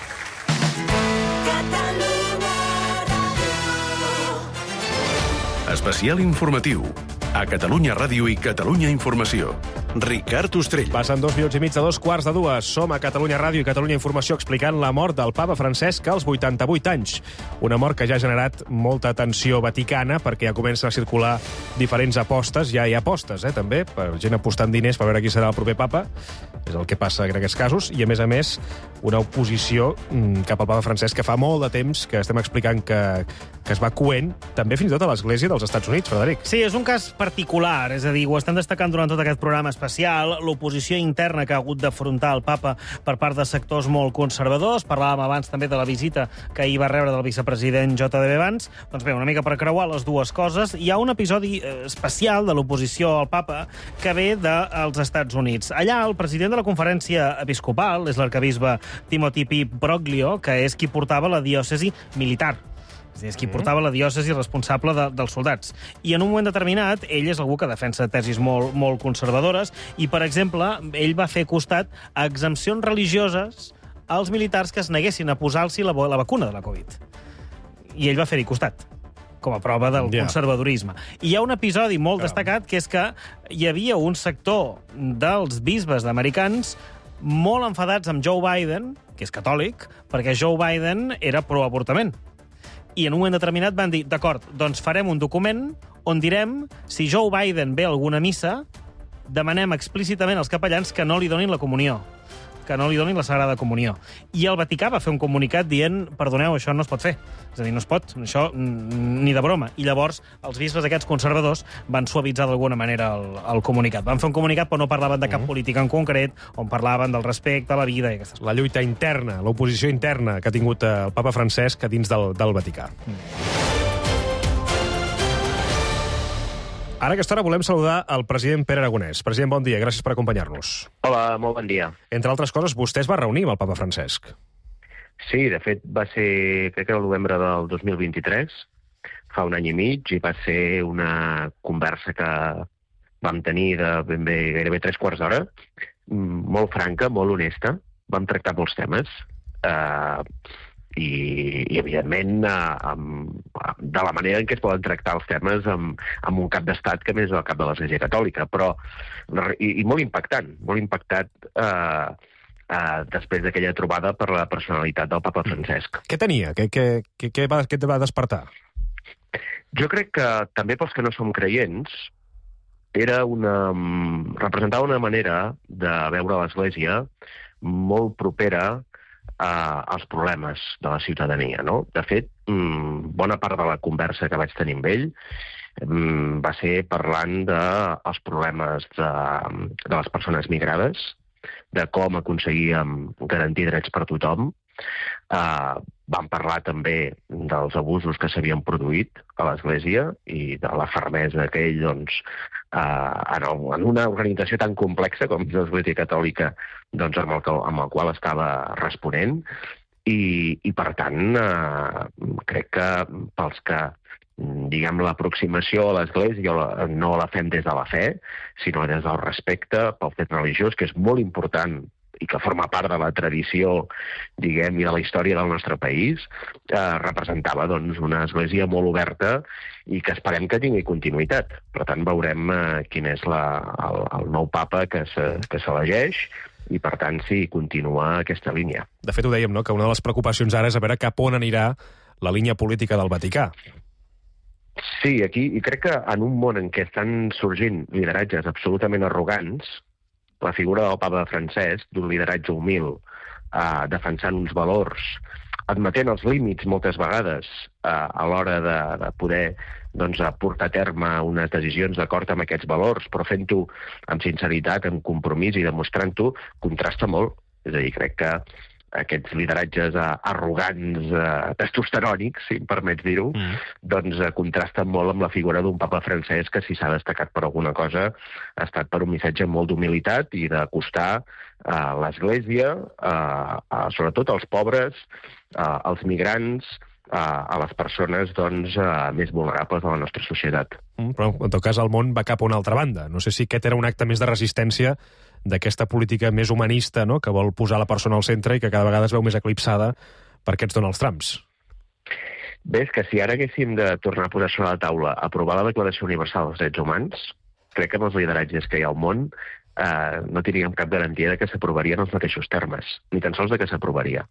Especial informatiu. A Catalunya Ràdio i Catalunya Informació. Ricard Ostrell. Passen 2 minuts i mig de 2:15. Som a Catalunya Ràdio i Catalunya Informació explicant la mort del papa Francesc als 88 anys. Una mort que ja ha generat molta atenció vaticana perquè ja comencen a circular diferents apostes. Ja hi ha apostes, també, per gent apostant diners per veure qui serà el proper papa. És el que passa en aquests casos. I, a més, una oposició cap al papa Francesc que fa molt de temps que estem explicant que es va coent, també fins i tot a l'Església dels Estats Units, Frederic. Sí, és un cas particular, és a dir, ho estan destacant durant tot aquest programa especial, l'oposició interna que ha hagut d'afrontar el papa per part de sectors molt conservadors. Parlàvem abans també de la visita que ahir va rebre del vicepresident J.D. Vance. Doncs bé, una mica per creuar les dues coses, hi ha un episodi especial de l'oposició al papa que ve dels Estats Units. Allà, el president de la conferència episcopal és l'arquebisbe Timothy P. Broglio, que és qui portava la diòcesi militar. És qui portava la diòcesi responsable dels soldats. I en un moment determinat, ell és algú que defensa tesis molt conservadores i, per exemple, ell va fer costat a exempcions religioses als militars que es neguessin a posar-s'hi la vacuna de la Covid. I ell va fer-hi costat, com a prova del conservadorisme. I hi ha un episodi molt destacat, que és que hi havia un sector dels bisbes americans molt enfadats amb Joe Biden, que és catòlic, perquè Joe Biden era pro-avortament. I en un moment determinat van dir, d'acord, doncs farem un document on direm si Joe Biden ve a alguna missa, demanem explícitament als capellans que no li donin la comunió, que no li donin la Sagrada Comunió. I el Vaticà va fer un comunicat dient, perdoneu, això no es pot fer. És a dir, no es pot, això ni de broma. I llavors els bisbes aquests conservadors van suavitzar d'alguna manera el comunicat. Van fer un comunicat però no parlaven de cap política en concret, on parlaven del respecte a la vida i aquestes coses. La lluita interna, l'oposició interna que ha tingut el papa Francesc a dins del Vaticà. Ara a aquesta hora volem saludar el president Pere Aragonès. President, bon dia, gràcies per acompanyar-nos. Hola, molt bon dia. Entre altres coses, vostè es va reunir amb el papa Francesc. Sí, de fet, va ser, crec que el novembre del 2023, fa un any i mig, i va ser una conversa que vam tenir de ben bé gairebé 3/4 d'hora, molt franca, molt honesta. Vam tractar molts temes, i evidentment, de la manera en què es poden tractar els temes amb un cap d'estat que més és el cap de l'Església Catòlica, però i molt impactant després d'aquella trobada per la personalitat del papa Francesc. Què tenia? Què et va despertar? Jo crec que també pels que no som creients representava una manera de veure l'Església molt propera als problemes de la ciutadania, no? De fet, bona part de la conversa que vaig tenir amb ell va ser parlant dels problemes de les persones migrades, de com aconseguíem garantir drets per tothom. Vam parlar també dels abusos que s'havien produït a l'Església i de la fermesa que ell, doncs, en una organització tan complexa com és l'Església Catòlica, doncs, amb el qual estava responent. I per tant, crec que pels que, diguem, l'aproximació a l'Església no la fem des de la fe, sinó des del respecte pel fet religiós, que és molt important i que forma part de la tradició, diguem, i de la història del nostre país, representava, doncs, una església molt oberta i que esperem que tingui continuïtat. Per tant, veurem quin és el nou papa que s'elegeix i, per tant, si continua aquesta línia. De fet, ho dèiem, no?, que una de les preocupacions ara és a veure cap on anirà la línia política del Vaticà. Sí, aquí, i crec que en un món en què estan sorgint lideratges absolutament arrogants, la figura del papa Francesc, d'un lideratge humil, defensant uns valors, admetent els límits moltes vegades a l'hora de poder, doncs, portar a terme unes decisions d'acord amb aquests valors, però fent-ho amb sinceritat, amb compromís i demostrant-ho, contrasta molt. És a dir, crec que aquests lideratges arrogants, testosterònics, si em permets dir-ho, doncs contrasten molt amb la figura d'un papa Francesc que, si s'ha destacat per alguna cosa, ha estat per un missatge molt d'humilitat i d'acostar l'Església, sobretot als pobres, als migrants, a les persones, doncs, més vulnerables de la nostra societat. Però, en tot cas, el món va cap a una altra banda. No sé si aquest era un acte més de resistència d'aquesta política més humanista, no?, que vol posar la persona al centre i que cada vegada es veu més eclipsada per aquests Donald Trumps. Bé, és que si ara haguéssim de tornar a posar sobre la taula aprovar la Declaració Universal dels Drets Humans, crec que amb els lideratges que hi ha al món no tindríem cap garantia de que s'aprovaria en els mateixos termes, ni tan sols de que s'aprovaria.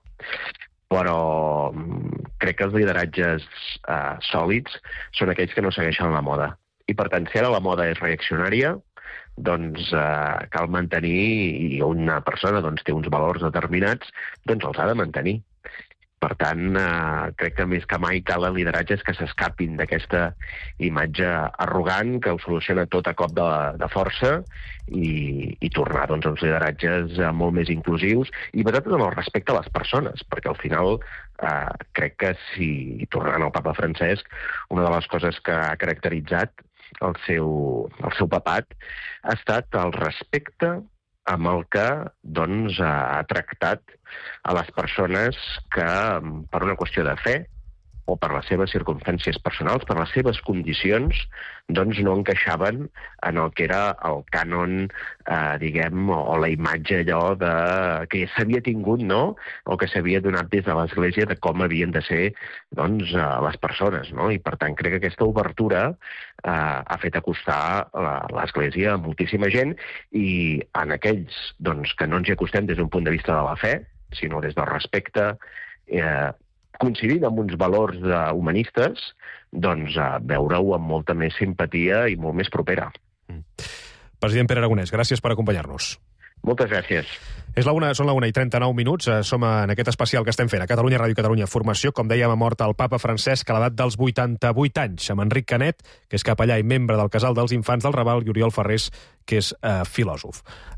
Però crec que els lideratges sòlids són aquells que no segueixen la moda. I, per tant, si ara la moda és reaccionària, doncs cal mantenir, i una persona doncs, té uns valors determinats, doncs els ha de mantenir. Per tant, crec que més que mai calen lideratges que s'escapin d'aquesta imatge arrogant que ho soluciona tot a cop de força i tornar, doncs, a uns lideratges molt més inclusius i basats en el respecte a les persones, perquè al final crec que, si tornant al papa Francesc, una de les coses que ha caracteritzat el seu papat ha estat el respecte amb el que, doncs, ha tractat a les persones que, per una qüestió de fe o per les seves circumstàncies personals, per les seves condicions, doncs no encaixaven en el que era el cànon, diguem, o la imatge allò que s'havia tingut, no?, o que s'havia donat des de l'Església de com havien de ser, doncs, les persones, no? I, per tant, crec que aquesta obertura ha fet acostar l'Església a moltíssima gent, i en aquells, doncs, que no ens hi acostem des d'un punt de vista de la fe, sinó des del respecte, coincidint amb uns valors humanistes, doncs veure-ho amb molta més simpatia i molt més propera. President Pere Aragonès, gràcies per acompanyar-nos. Moltes gràcies. Són la 1:39, som en aquest especial que estem fent a Catalunya Ràdio, Catalunya Informació. Com dèiem, ha mort el papa Francesc a l'edat dels 88 anys, amb Enric Canet, que és capellà i membre del Casal dels Infants del Raval, i Oriol Ferrés, que és filòsof.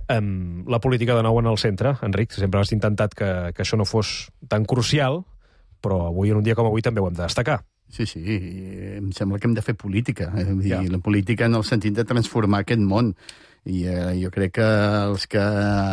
La política de nou en el centre, Enric, sempre has intentat que això no fos tan crucial, però avui, en un dia com avui, també ho hem de destacar. Sí, em sembla que hem de fer política. La política en el sentit de transformar aquest món. I jo crec que els que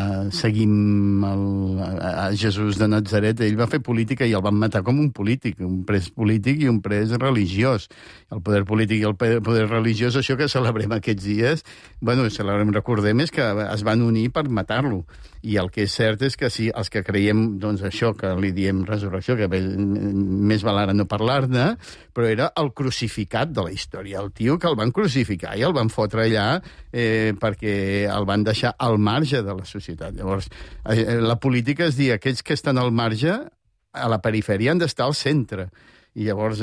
seguim a Jesús de Natzaret, ell va fer política i el van matar com un polític, un pres polític i un pres religiós. El poder polític i el poder religiós, això que celebrem aquests dies, recordem, és que es van unir per matar-lo. I el que és cert és que si els que creiem, doncs això, que li diem resurrecció, que més val ara no parlar-ne, però era el crucificat de la història, el tio que el van crucificar i el van fotre allà perquè el van deixar al marge de la societat. Llavors, la política és dir, aquells que estan al marge, a la perifèria, han d'estar al centre. I llavors,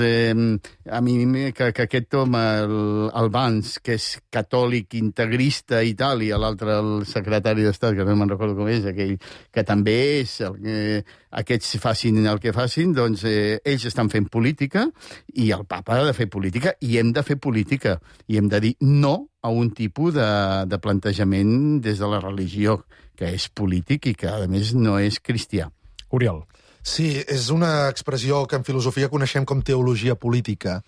a mi, que aquest home, el Valls, que és catòlic, integrista i tal, i l'altre, el secretari d'Estat, que no me'n recordo com és, aquell que també és, aquests facin el que facin, doncs ells estan fent política, i el papa ha de fer política, i hem de fer política, i hem de dir no a un tipus de plantejament des de la religió, que és polític i que, a més, no és cristià. Oriol. Sí, és una expressió que en filosofia coneixem com teologia política.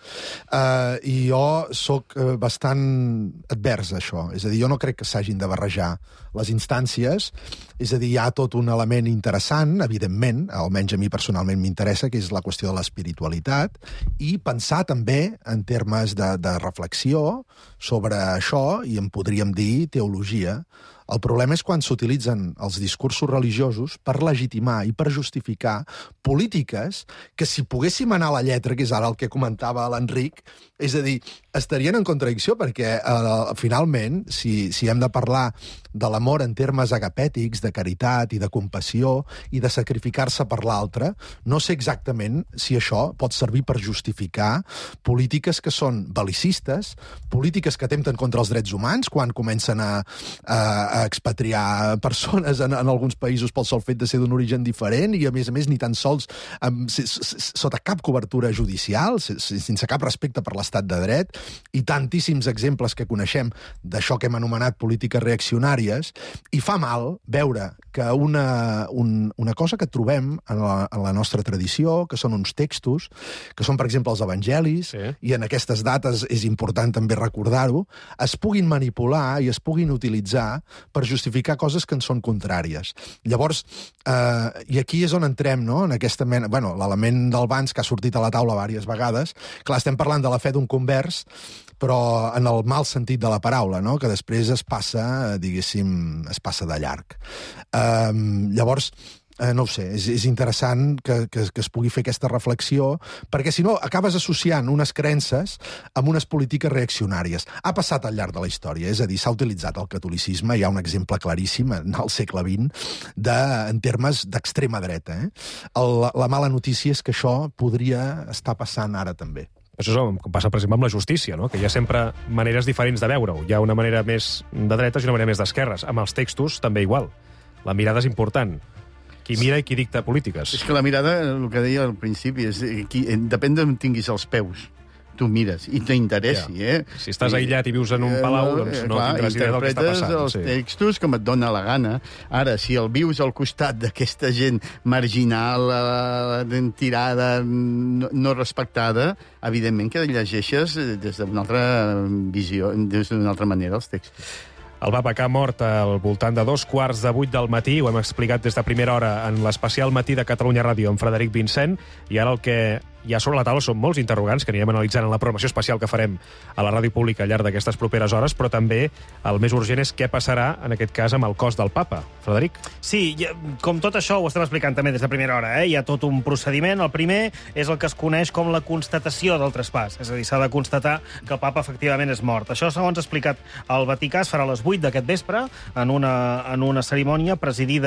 I jo sóc bastant advers a això. És a dir, jo no crec que s'hagin de barrejar les instàncies. És a dir, hi ha tot un element interessant, evidentment, almenys a mi personalment m'interessa, que és la qüestió de l'espiritualitat, i pensar també en termes de reflexió sobre això, i en podríem dir teologia. El problema és quan s'utilitzen els discursos religiosos per legitimar i per justificar polítiques que, si poguéssim anar a la lletra, que és ara el que comentava l'Enric, és a dir, estarien en contradicció, perquè finalment, si hem de parlar de l'amor en termes agapètics, de caritat i de compassió i de sacrificar-se per l'altre, no sé exactament si això pot servir per justificar polítiques que són bel·licistes, polítiques que atempten contra els drets humans, quan comencen a expatriar persones en alguns països pel sol fet de ser d'un origen diferent, i a més ni tan sols sota cap cobertura judicial, sense cap respecte per l'estat de dret, i tantíssims exemples que coneixem d'això que hem anomenat polítiques reaccionàries, i fa mal veure que una cosa que trobem en la nostra tradició, que són uns textos, que són, per exemple, els evangelis, i en aquestes dates és important també recordar-ho, es puguin manipular i es puguin utilitzar per justificar coses que en són contràries. Llavors, i aquí és on entrem, no?, en aquesta mena... Bueno, l'element del Valls, que ha sortit a la taula diverses vegades, clar, estem parlant de la fe d'un convers, però en el mal sentit de la paraula, no?, que després es passa, diguéssim, es passa de llarg. Llavors, no ho sé, és interessant que es pugui fer aquesta reflexió, perquè si no acabes associant unes creences amb unes polítiques reaccionàries. Ha passat al llarg de la història, és a dir, s'ha utilitzat el catolicisme, hi ha un exemple claríssim en el segle XX en termes d'extrema dreta. La mala notícia és que això podria estar passant ara també. Això és com passa, per exemple, amb la justícia, no?, que hi ha sempre maneres diferents de veure-ho. Hi ha una manera més de dretes i una manera més d'esquerres. Amb els textos també igual. La mirada és important. Qui mira i qui dicta polítiques. És que la mirada, el que deia al principi, depèn d'on tinguis els peus. Tu mires i t'interessi, Si estàs aïllat i vius en un palau, doncs no tindràs idea del que està passant. Interpretes els textos com et dona la gana. Ara, si el vius al costat d'aquesta gent marginal, tirada, no respectada, evidentment que llegeixes des d'una altra visió, des d'una altra manera els textos. El papa que ha mort al voltant de 7:15 del matí, ho hem explicat des de primera hora en l'especial matí de Catalunya Ràdio amb Frederic Vincent, i ara el que hi ha sobre la taula són molts interrogants que anirem analitzant en la programació especial que farem a la ràdio pública al llarg d'aquestes properes hores, però també el més urgent és què passarà, en aquest cas, amb el cos del papa. Frederic? Sí, com tot això ho estem explicant també des de primera hora. Hi ha tot un procediment. El primer és el que es coneix com la constatació del traspàs. És a dir, s'ha de constatar que el papa efectivament és mort. Això, segons ha explicat el Vaticà, es farà a les 8 d'aquest vespre en una cerimònia presidida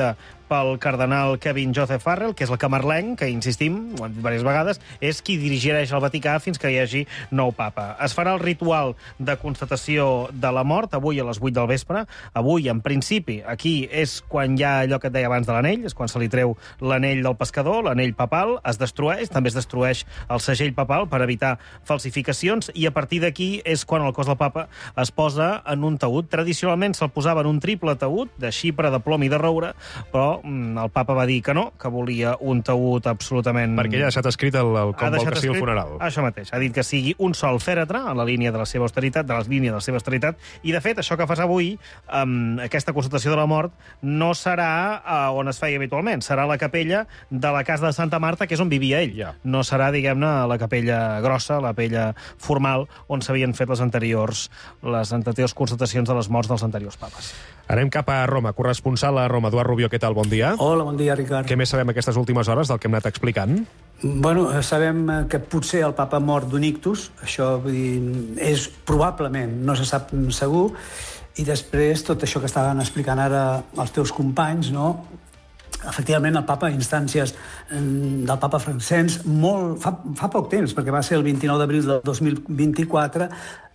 pel cardenal Kevin Joseph Farrell, que és el camarlenc, que insistim, ho hem dit diverses vegades, és qui dirigeix el Vaticà fins que hi hagi nou papa. Es farà el ritual de constatació de la mort avui a les 8 del vespre. Avui, en principi, aquí és quan hi ha allò que et deia abans de l'anell, és quan se li treu l'anell del pescador, l'anell papal, es destrueix, també es destrueix el segell papal per evitar falsificacions, i a partir d'aquí és quan el cos del papa es posa en un taüt. Tradicionalment se'l posava en un triple taüt, de xipre, de plom i de roure, però el papa va dir que no, que volia un taüt absolutament... Perquè ella ha deixat escrit com vol que sigui el funeral. Això mateix, ha dit que sigui un sol fèretre, en la línia de la seva austeritat, de les línies de la seva austeritat, i de fet, això que fas avui, aquesta constatació de la mort, no serà on es feia habitualment, serà la capella de la casa de Santa Marta, que és on vivia ell. No serà, diguem-ne, la capella grossa, la capella formal, on s'havien fet les anteriors constatacions de les morts dels anteriors papes. Anem cap a Roma. Corresponsal a Roma, Eduard Rubió, què tal? Bon dia. Hola, bon dia, Ricard. Què més sabem aquestes últimes hores del que hem anat explicant? Bueno, sabem que potser el papa mort d'un ictus, això vull dir, és probablement, no se sap segur, i després tot això que estaven explicant ara els teus companys, no? Efectivament, el papa, a instàncies del papa Francesc, fa poc temps, perquè va ser el 29 d'abril del 2024,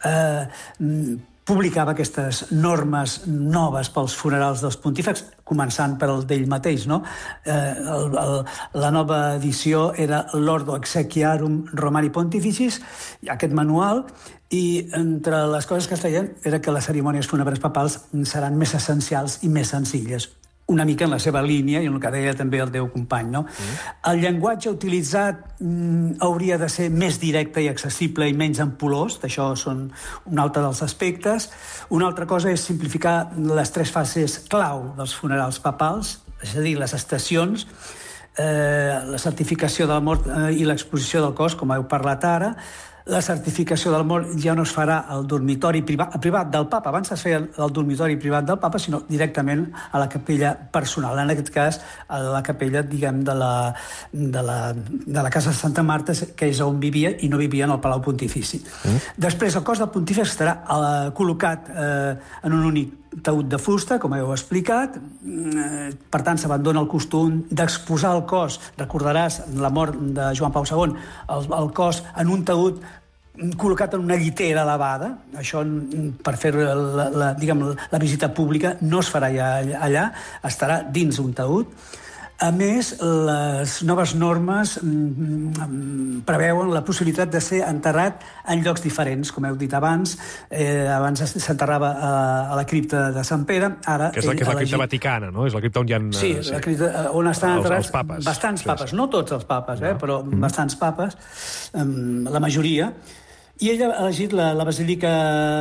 publicava aquestes normes noves pels funerals dels pontífex, començant per el d'ell mateix, no? La nova edició era l'Ordo Exequiarum Romani Pontificis, aquest manual, i entre les coses que es feien era que les cerimònies fúnebres papals seran més essencials i més senzilles, una mica en la seva línia i en el que deia també el teu company, no? El llenguatge utilitzat hauria de ser més directe i accessible i menys ampulós, això són un altre dels aspectes. Una altra cosa és simplificar les 3 fases clau dels funerals papals, és a dir, les estacions, la certificació de la mort i l'exposició del cos, com heu parlat ara. La certificació del mort ja no es farà al dormitori privat del papa. Abans es feia al dormitori privat del papa, sinó directament a la capella personal. En aquest cas, a la capella, diguem, de la casa de Santa Marta, que és on vivia i no vivia en el Palau Pontifici. Després, el cos del pontífex estarà col·locat en un únic taüt de fusta, com heu explicat. Per tant, s'abandona el costum d'exposar el cos. Recordaràs la mort de Joan Pau II, el cos en un taüt col·locat en una llitera elevada. Això, per fer la visita pública, no es farà allà, estarà dins un taüt. A més, les noves normes preveuen la possibilitat de ser enterrat en llocs diferents, com heu dit abans. Abans s'enterrava a la cripta de Sant Pere, ara... Que és la cripta vaticana, no? És la cripta on hi ha... Sí, la cripta on estan enterrats papes. Bastants papes, no tots els papes, però bastants papes, la majoria. I ell ha elegit la Basílica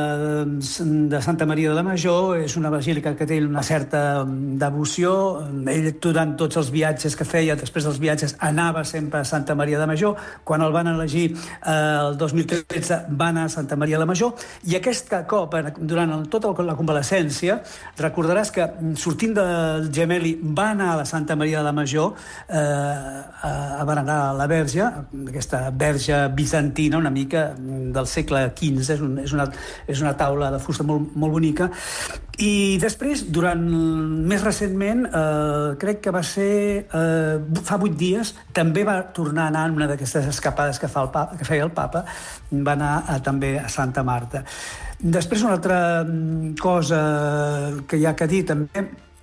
de Santa Maria de la Major. És una basílica que té una certa devoció. Ell, durant tots els viatges que feia, després dels viatges, anava sempre a Santa Maria de la Major. Quan el van elegir el 2013, va anar a Santa Maria de la Major. I aquest cop, durant tota la convalescència, recordaràs que sortint del Gemelli va anar a la Santa Maria de la Major a venerar la Verge, aquesta Verge bizantina, una mica del segle XV, és una taula de fusta molt bonica. I després, més recentment, crec que va ser fa 8 dies, també va tornar a anar en una d'aquestes escapades que feia el papa, va anar també a Santa Marta. Després, una altra cosa que hi ha que dir també,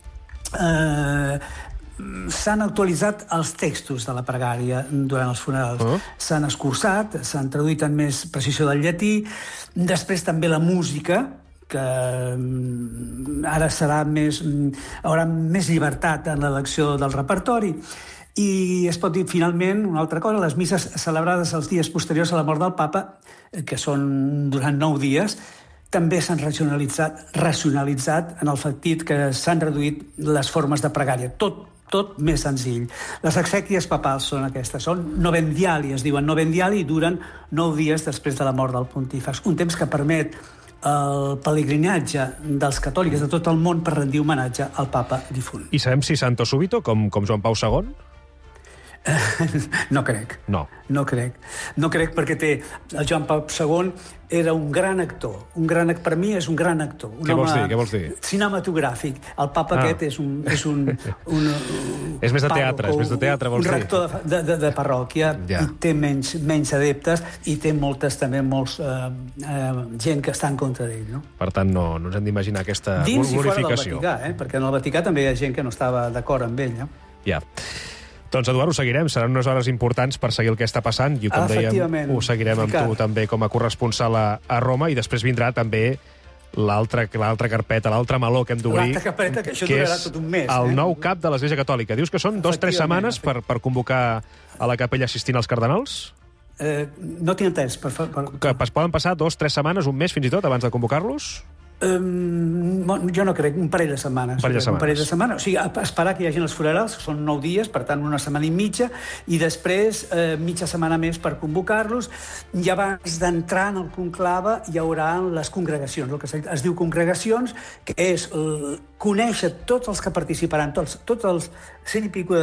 s'han actualitzat els textos de la pregària durant els funerals. S'han escurçat, s'han traduït amb més precisió del llatí. Després també la música, que ara haurà més llibertat en l'elecció del repertori. I es pot dir, finalment, una altra cosa, les misses celebrades els dies posteriors a la mort del papa, que són durant 9 dies, també s'han racionalitzat en el sentit que s'han reduït les formes de pregària. Tot més senzill. Les exèquies papals són aquestes, són novendiali, es diuen novendiali, i duren 9 dies després de la mort del pontífex. Un temps que permet el pelegrinatge dels catòlics de tot el món per rendir homenatge al papa difunt. I sabem si Santo Súbito, com Joan Pau II? No crec. No. No crec. No crec perquè el Joan Pau II era un gran actor. Per mi és un gran actor. Què vols dir? Cinematogràfic. El papa aquest és un és més de teatre, vols dir? Un rector de parròquia, i té menys adeptes, i té molts gent que està en contra d'ell, no? Per tant, no ens hem d'imaginar aquesta glorificació. Dins i fora del Vaticà, perquè en el Vaticà també hi ha gent que no estava d'acord amb ell, no? Ja. Doncs, Eduard, ho seguirem. Seran unes hores importants per seguir el que està passant i, com dèiem, ho seguirem amb tu també com a corresponsal a Roma, i després vindrà també l'altra carpeta, l'altre meló que hem d'obrir, l'altra carpeta, que això durarà tot un mes. El nou cap de l'Església Catòlica. Dius que són 2 o 3 setmanes per convocar a la capella assistint als cardenals? No tinc entès. Que poden passar 2 o 3 setmanes, un mes fins i tot, abans de convocar-los? Jo no crec, un parell de setmanes. Un parell de setmanes. O sigui, esperar que hi hagin els funerals, que són 9 dies, per tant, una setmana i mitja, i després mitja setmana més per convocar-los, i abans d'entrar en el conclave hi haurà les congregacions, el que es diu congregacions, que és conèixer tots els que participaran, tots els 100 i pico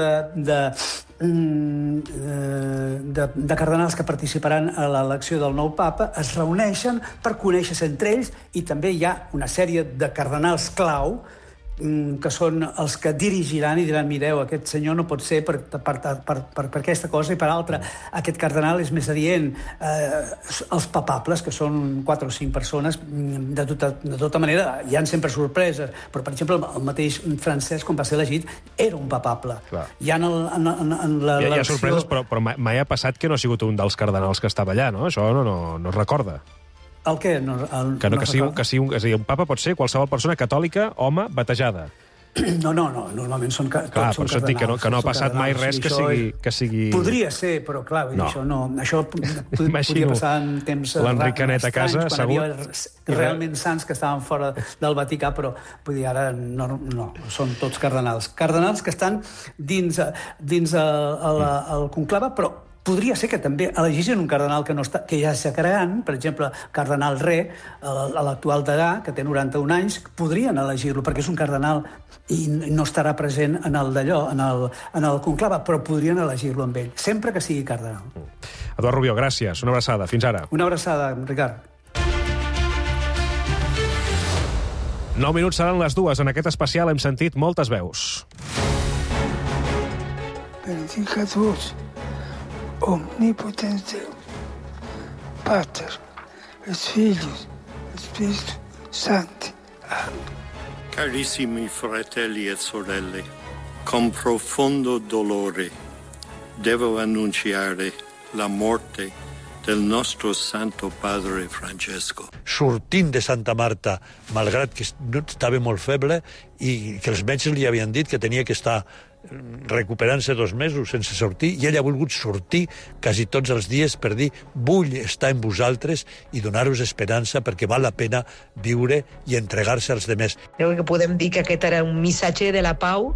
de cardenals que participaran a l'elecció del nou papa, es reuneixen per conèixer-se entre ells, i també hi ha una sèrie de cardenals clau que són els que dirigiran i diran: mireu, aquest senyor no pot ser per aquesta cosa, i per altra, aquest cardenal és més adient. Els papables, que són 4 o 5 persones, de tota manera, hi ha sempre sorpreses, però, per exemple, el mateix Francesc, quan va ser elegit, era un papable. Hi ha sorpreses, però mai ha passat que no ha sigut un dels cardenals que estava allà, no? Això no es recorda. El què? Que sigui un papa pot ser qualsevol persona catòlica, home, batejada. No, normalment tots són cardenals. Per això et dic que no ha passat mai res que sigui... Podria ser, però clar, això no. Això podria passar en temps... L'Enric Canet a casa, segur. Quan hi havia realment sants que estaven fora del Vaticà, però vull dir, ara no, són tots cardenals. Cardenals que estan dins el conclave, però podria ser que també elegissin un cardenal que ja està creant, per exemple, cardenal Re, l'actual degà, que té 91 anys, podrien elegir-lo, perquè és un cardenal i no estarà present en el conclave, però podrien elegir-lo amb ell, sempre que sigui cardenal. Eduard Rubió, gràcies. Una abraçada. Fins ara. Una abraçada, Ricard. 9 minuts seran les 2. En aquest especial hem sentit moltes veus. Benedicatus omnipotens Deus, Pater, et Filius, et Spiritus Sancti. Amen. Carissimi fratelli e sorelle, con profondo dolore devo annunciare la morte del nostro Santo Padre Francesco. Sortint de Santa Marta, malgrat que estava molt feble i que els metges li havien dit que tenia que estar recuperant-se 2 mesos sense sortir, i ell ha volgut sortir quasi tots els dies per dir: vull estar amb vosaltres i donar-vos esperança, perquè val la pena viure i entregar-se als demés. Crec que podem dir que aquest era un missatge de la pau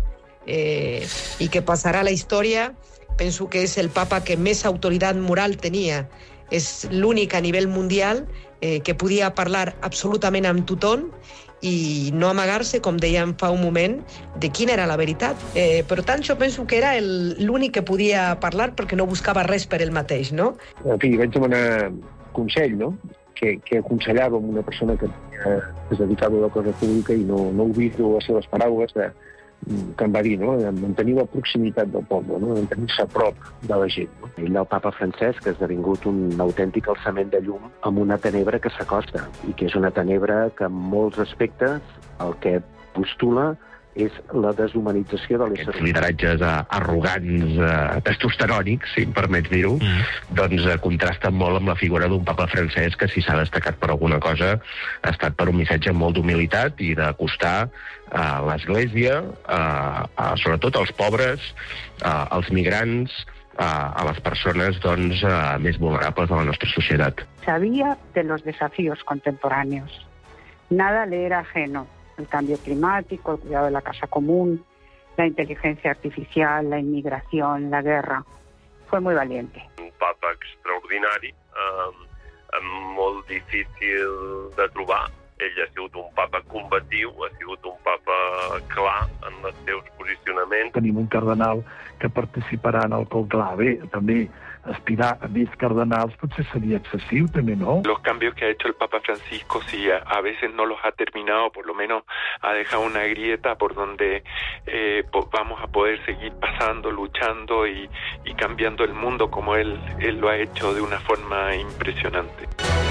i que passarà a la història. Penso que és el papa que més autoritat moral tenia. És l'únic a nivell mundial que podia parlar absolutament amb tothom i no amagar-se, com dèiem fa un moment, de quina era la veritat. Per tant, jo penso que era l'únic que podia parlar perquè no buscava res per ell mateix, no? En fi, vaig demanar consell, no?, que aconsellava una persona que es dedicava a la cosa pública, i no oblido les seves paraules que em va dir, no?, mantenir la proximitat del poble, no?, mantenir-se a prop de la gent. No? Ell, el papa Francesc, ha esdevingut un autèntic alçament de llum amb una tenebra que s'acosta, i que és una tenebra que en molts aspectes el que postula és la deshumanització de l'ésser. Aquests lideratges arrogants, testosterònics, si em permets dir-ho, doncs contrasten molt amb la figura d'un papa francès que, si s'ha destacat per alguna cosa, ha estat per un missatge molt d'humilitat i d'acostar a l'Església, sobretot als pobres, als migrants, a les persones més vulnerables de la nostra societat. Sabía de los desafíos contemporáneos. Nada le era ajeno. El cambio climático, el cuidado de la casa común, la inteligencia artificial, la inmigración, la guerra. Fue muy valiente. Un papa extraordinari, molt difícil de trobar, ell ha sigut un papa combatiu, ha sigut un papa clar en els seus posicionaments. Tenim un cardenal que participarà en el conclave, també aspirar a més cardenals potser sería excesivo también, ¿no? Los cambios que ha hecho el Papa Francisco, si a veces no los ha terminado, por lo menos ha dejado una grieta por donde vamos a poder seguir pasando, luchando y cambiando el mundo como él lo ha hecho de una forma impresionante.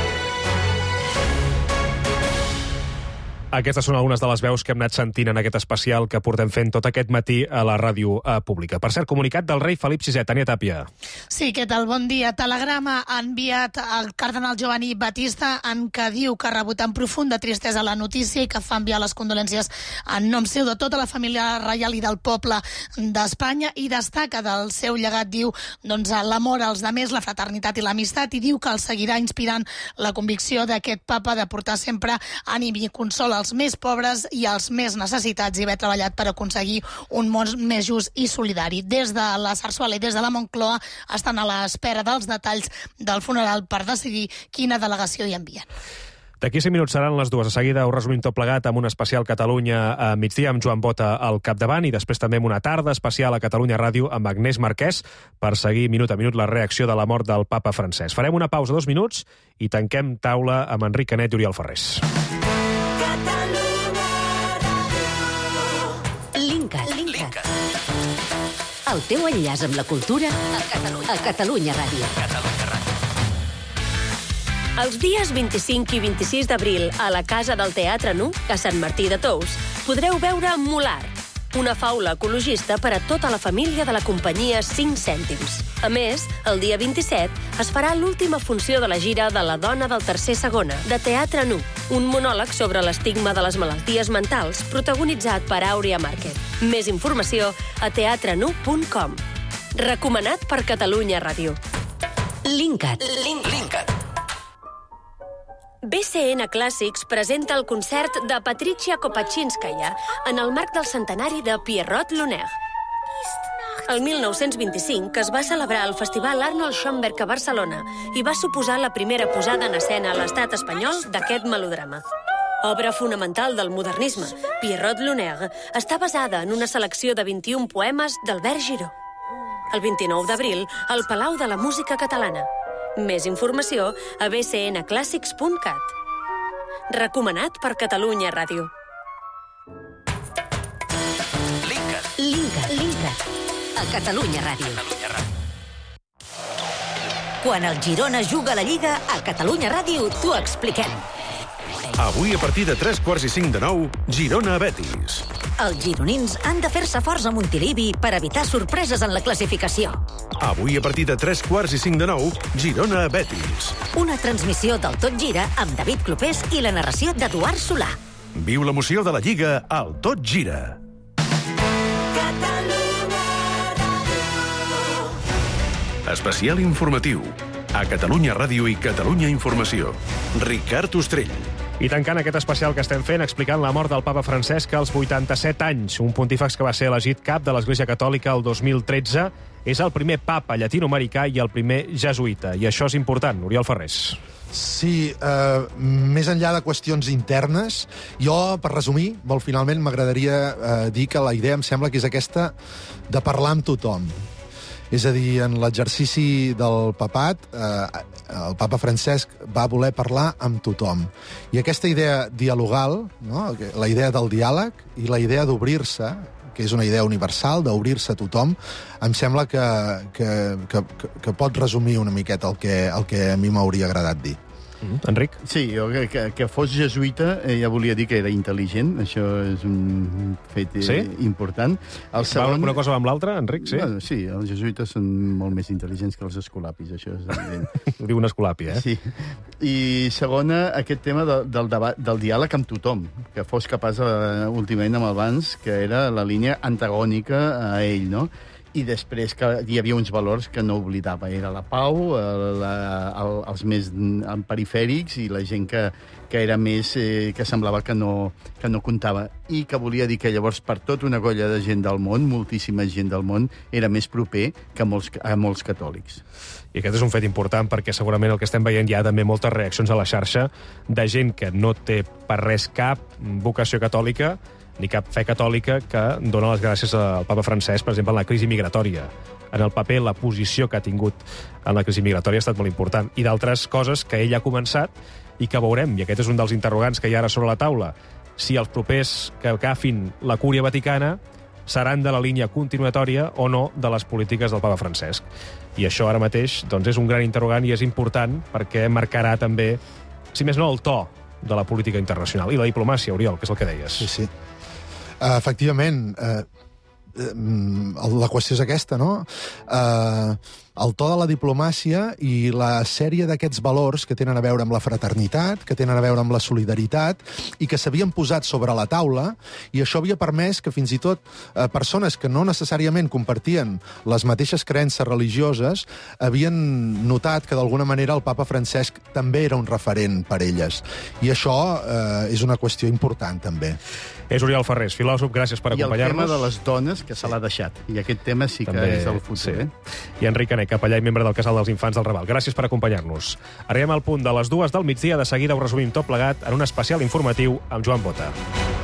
Aquestes són algunes de les veus que hem anat sentint en aquest especial que portem fent tot aquest matí a la ràdio pública. Per cert, comunicat del rei Felip VI, Tània Tàpia. Sí, què tal? Bon dia. Telegrama ha enviat al cardenal Giovanni Battista en què diu que ha rebut amb profunda tristesa la notícia i que fa enviar les condolències en nom seu de tota la família reial i del poble d'Espanya i destaca del seu llegat, diu, doncs, l'amor als demés, la fraternitat i l'amistat, i diu que el seguirà inspirant la convicció d'aquest papa de portar sempre ànim i consol als més pobres i als més necessitats i haver treballat per aconseguir un món més just i solidari. Des de la Sarsuela i des de la Moncloa estan a l'espera dels detalls del funeral per decidir quina delegació hi envien. D'aquí 5 minuts seran les 2. De seguida ho resumim tot plegat amb un especial Catalunya a migdia amb Joan Bota al capdavant i després també amb una tarda especial a Catalunya Ràdio amb Agnès Marquès per seguir minut a minut la reacció de la mort del papa francès. Farem una pausa 2 minuts i tanquem taula amb Enric Canet i Oriol Ferrés. Linkat. El teu enllaç amb la cultura a Catalunya Ràdio. Els dies 25 i 26 d'abril, a la Casa del Teatre Nu, a Sant Martí de Tous, podreu veure Molar, una faula ecologista per a tota la família de la companyia 5 cèntims. A més, el dia 27 es farà l'última funció de la gira de La dona del tercer segona, de Teatre Nu, un monòleg sobre l'estigma de les malalties mentals, protagonitzat per Àurea Márquez. Més informació a teatrenu.com. Recomanat per Catalunya Ràdio. Linkat. BCN Clàssics presenta el concert de Patricia Kopachinskaya en el marc del centenari de Pierrot Lunaire. El 1925 es va celebrar el Festival Arnold Schoenberg a Barcelona i va suposar la primera posada en escena a l'estat espanyol d'aquest melodrama. Obra fonamental del modernisme, Pierrot Lunaire està basada en una selecció de 21 poemes d'Albert Giró. El 29 d'abril, al Palau de la Música Catalana. Més informació a bcnclassics.cat. Recomanat per Catalunya Ràdio. Linkat. A Catalunya Ràdio. Quan el Girona juga a la Lliga, a Catalunya Ràdio t'ho expliquem. Avui, a partir de 3:45 Girona-Betis. Els gironins han de fer-se forts a Montilivi per evitar sorpreses en la classificació. Avui, a partir de 3:45 Girona-Betis. Una transmissió del Tot Gira amb David Clopés i la narració d'Eduard Solà. Viu l'emoció de la Lliga al Tot Gira. Especial informatiu. A Catalunya Ràdio i Catalunya Informació. Ricard Ostrell. I tancant aquest especial que estem fent explicant la mort del papa Francesc als 87 anys, un pontífex que va ser elegit cap de l'Església Catòlica el 2013, és el primer papa llatinoamericà i el primer jesuïta. I això és important. Oriol Ferrés. Sí, més enllà de qüestions internes, jo, per resumir, molt finalment m'agradaria dir que la idea em sembla que és aquesta de parlar amb tothom. És a dir, en l'exercici del papat, el papa Francesc va voler parlar amb tothom. I aquesta idea dialogal, no? La idea del diàleg i la idea d'obrir-se, que és una idea universal, d'obrir-se a tothom, em sembla que pot resumir una miqueta el que a mi m'hauria agradat dir. Enric? Sí, jo que fos jesuïta ja volia dir que era intel·ligent, això és un fet important. Una cosa va amb l'altra, Enric? Sí? Bueno, sí, els jesuïtes són molt més intel·ligents que els escolapis, això és evident. Ho diu un escolapi, eh? Sí. I segona, aquest tema del diàleg amb tothom, que fos capaç últimament amb el Vans, que era la línia antagònica a ell, no? I després que hi havia uns valors que no oblidava. Era la pau, els més perifèrics i la gent que era més... que semblava que no comptava. I que volia dir que llavors per tota una colla de gent del món, moltíssima gent del món, era més proper que a molts catòlics. I aquest és un fet important perquè segurament el que estem veient hi ha també moltes reaccions a la xarxa de gent que no té per res cap vocació catòlica ni cap fe catòlica que dona les gràcies al papa Francesc, per exemple, en la crisi migratòria. En el paper, la posició que ha tingut en la crisi migratòria ha estat molt important. I d'altres coses que ell ha començat i que veurem, i aquest és un dels interrogants que hi ha ara sobre la taula, si els propers que agafin la Cúria Vaticana seran de la línia continuatòria o no de les polítiques del papa Francesc. I això ara mateix doncs, és un gran interrogant i és important perquè marcarà també, si més no, el to de la política internacional. I la diplomàcia, Oriol, que és el que deies. Sí. Efectivament, la qüestió és aquesta, no? El to de la diplomàcia i la sèrie d'aquests valors que tenen a veure amb la fraternitat, que tenen a veure amb la solidaritat i que s'havien posat sobre la taula, i això havia permès que fins i tot persones que no necessàriament compartien les mateixes creences religioses havien notat que d'alguna manera el papa Francesc també era un referent per elles. I això és una qüestió important, també. És Oriol Ferrés, filòsof, gràcies per acompanyar-nos. I el tema de les dones, que se l'ha deixat. I aquest tema sí que també és el futur. Sí. I Enric Canet, capellà i membre del Casal dels Infants del Raval. Gràcies per acompanyar-nos. Arribem al punt de les 2 del migdia. De seguida ho resumim tot plegat en un especial informatiu amb Joan Bota.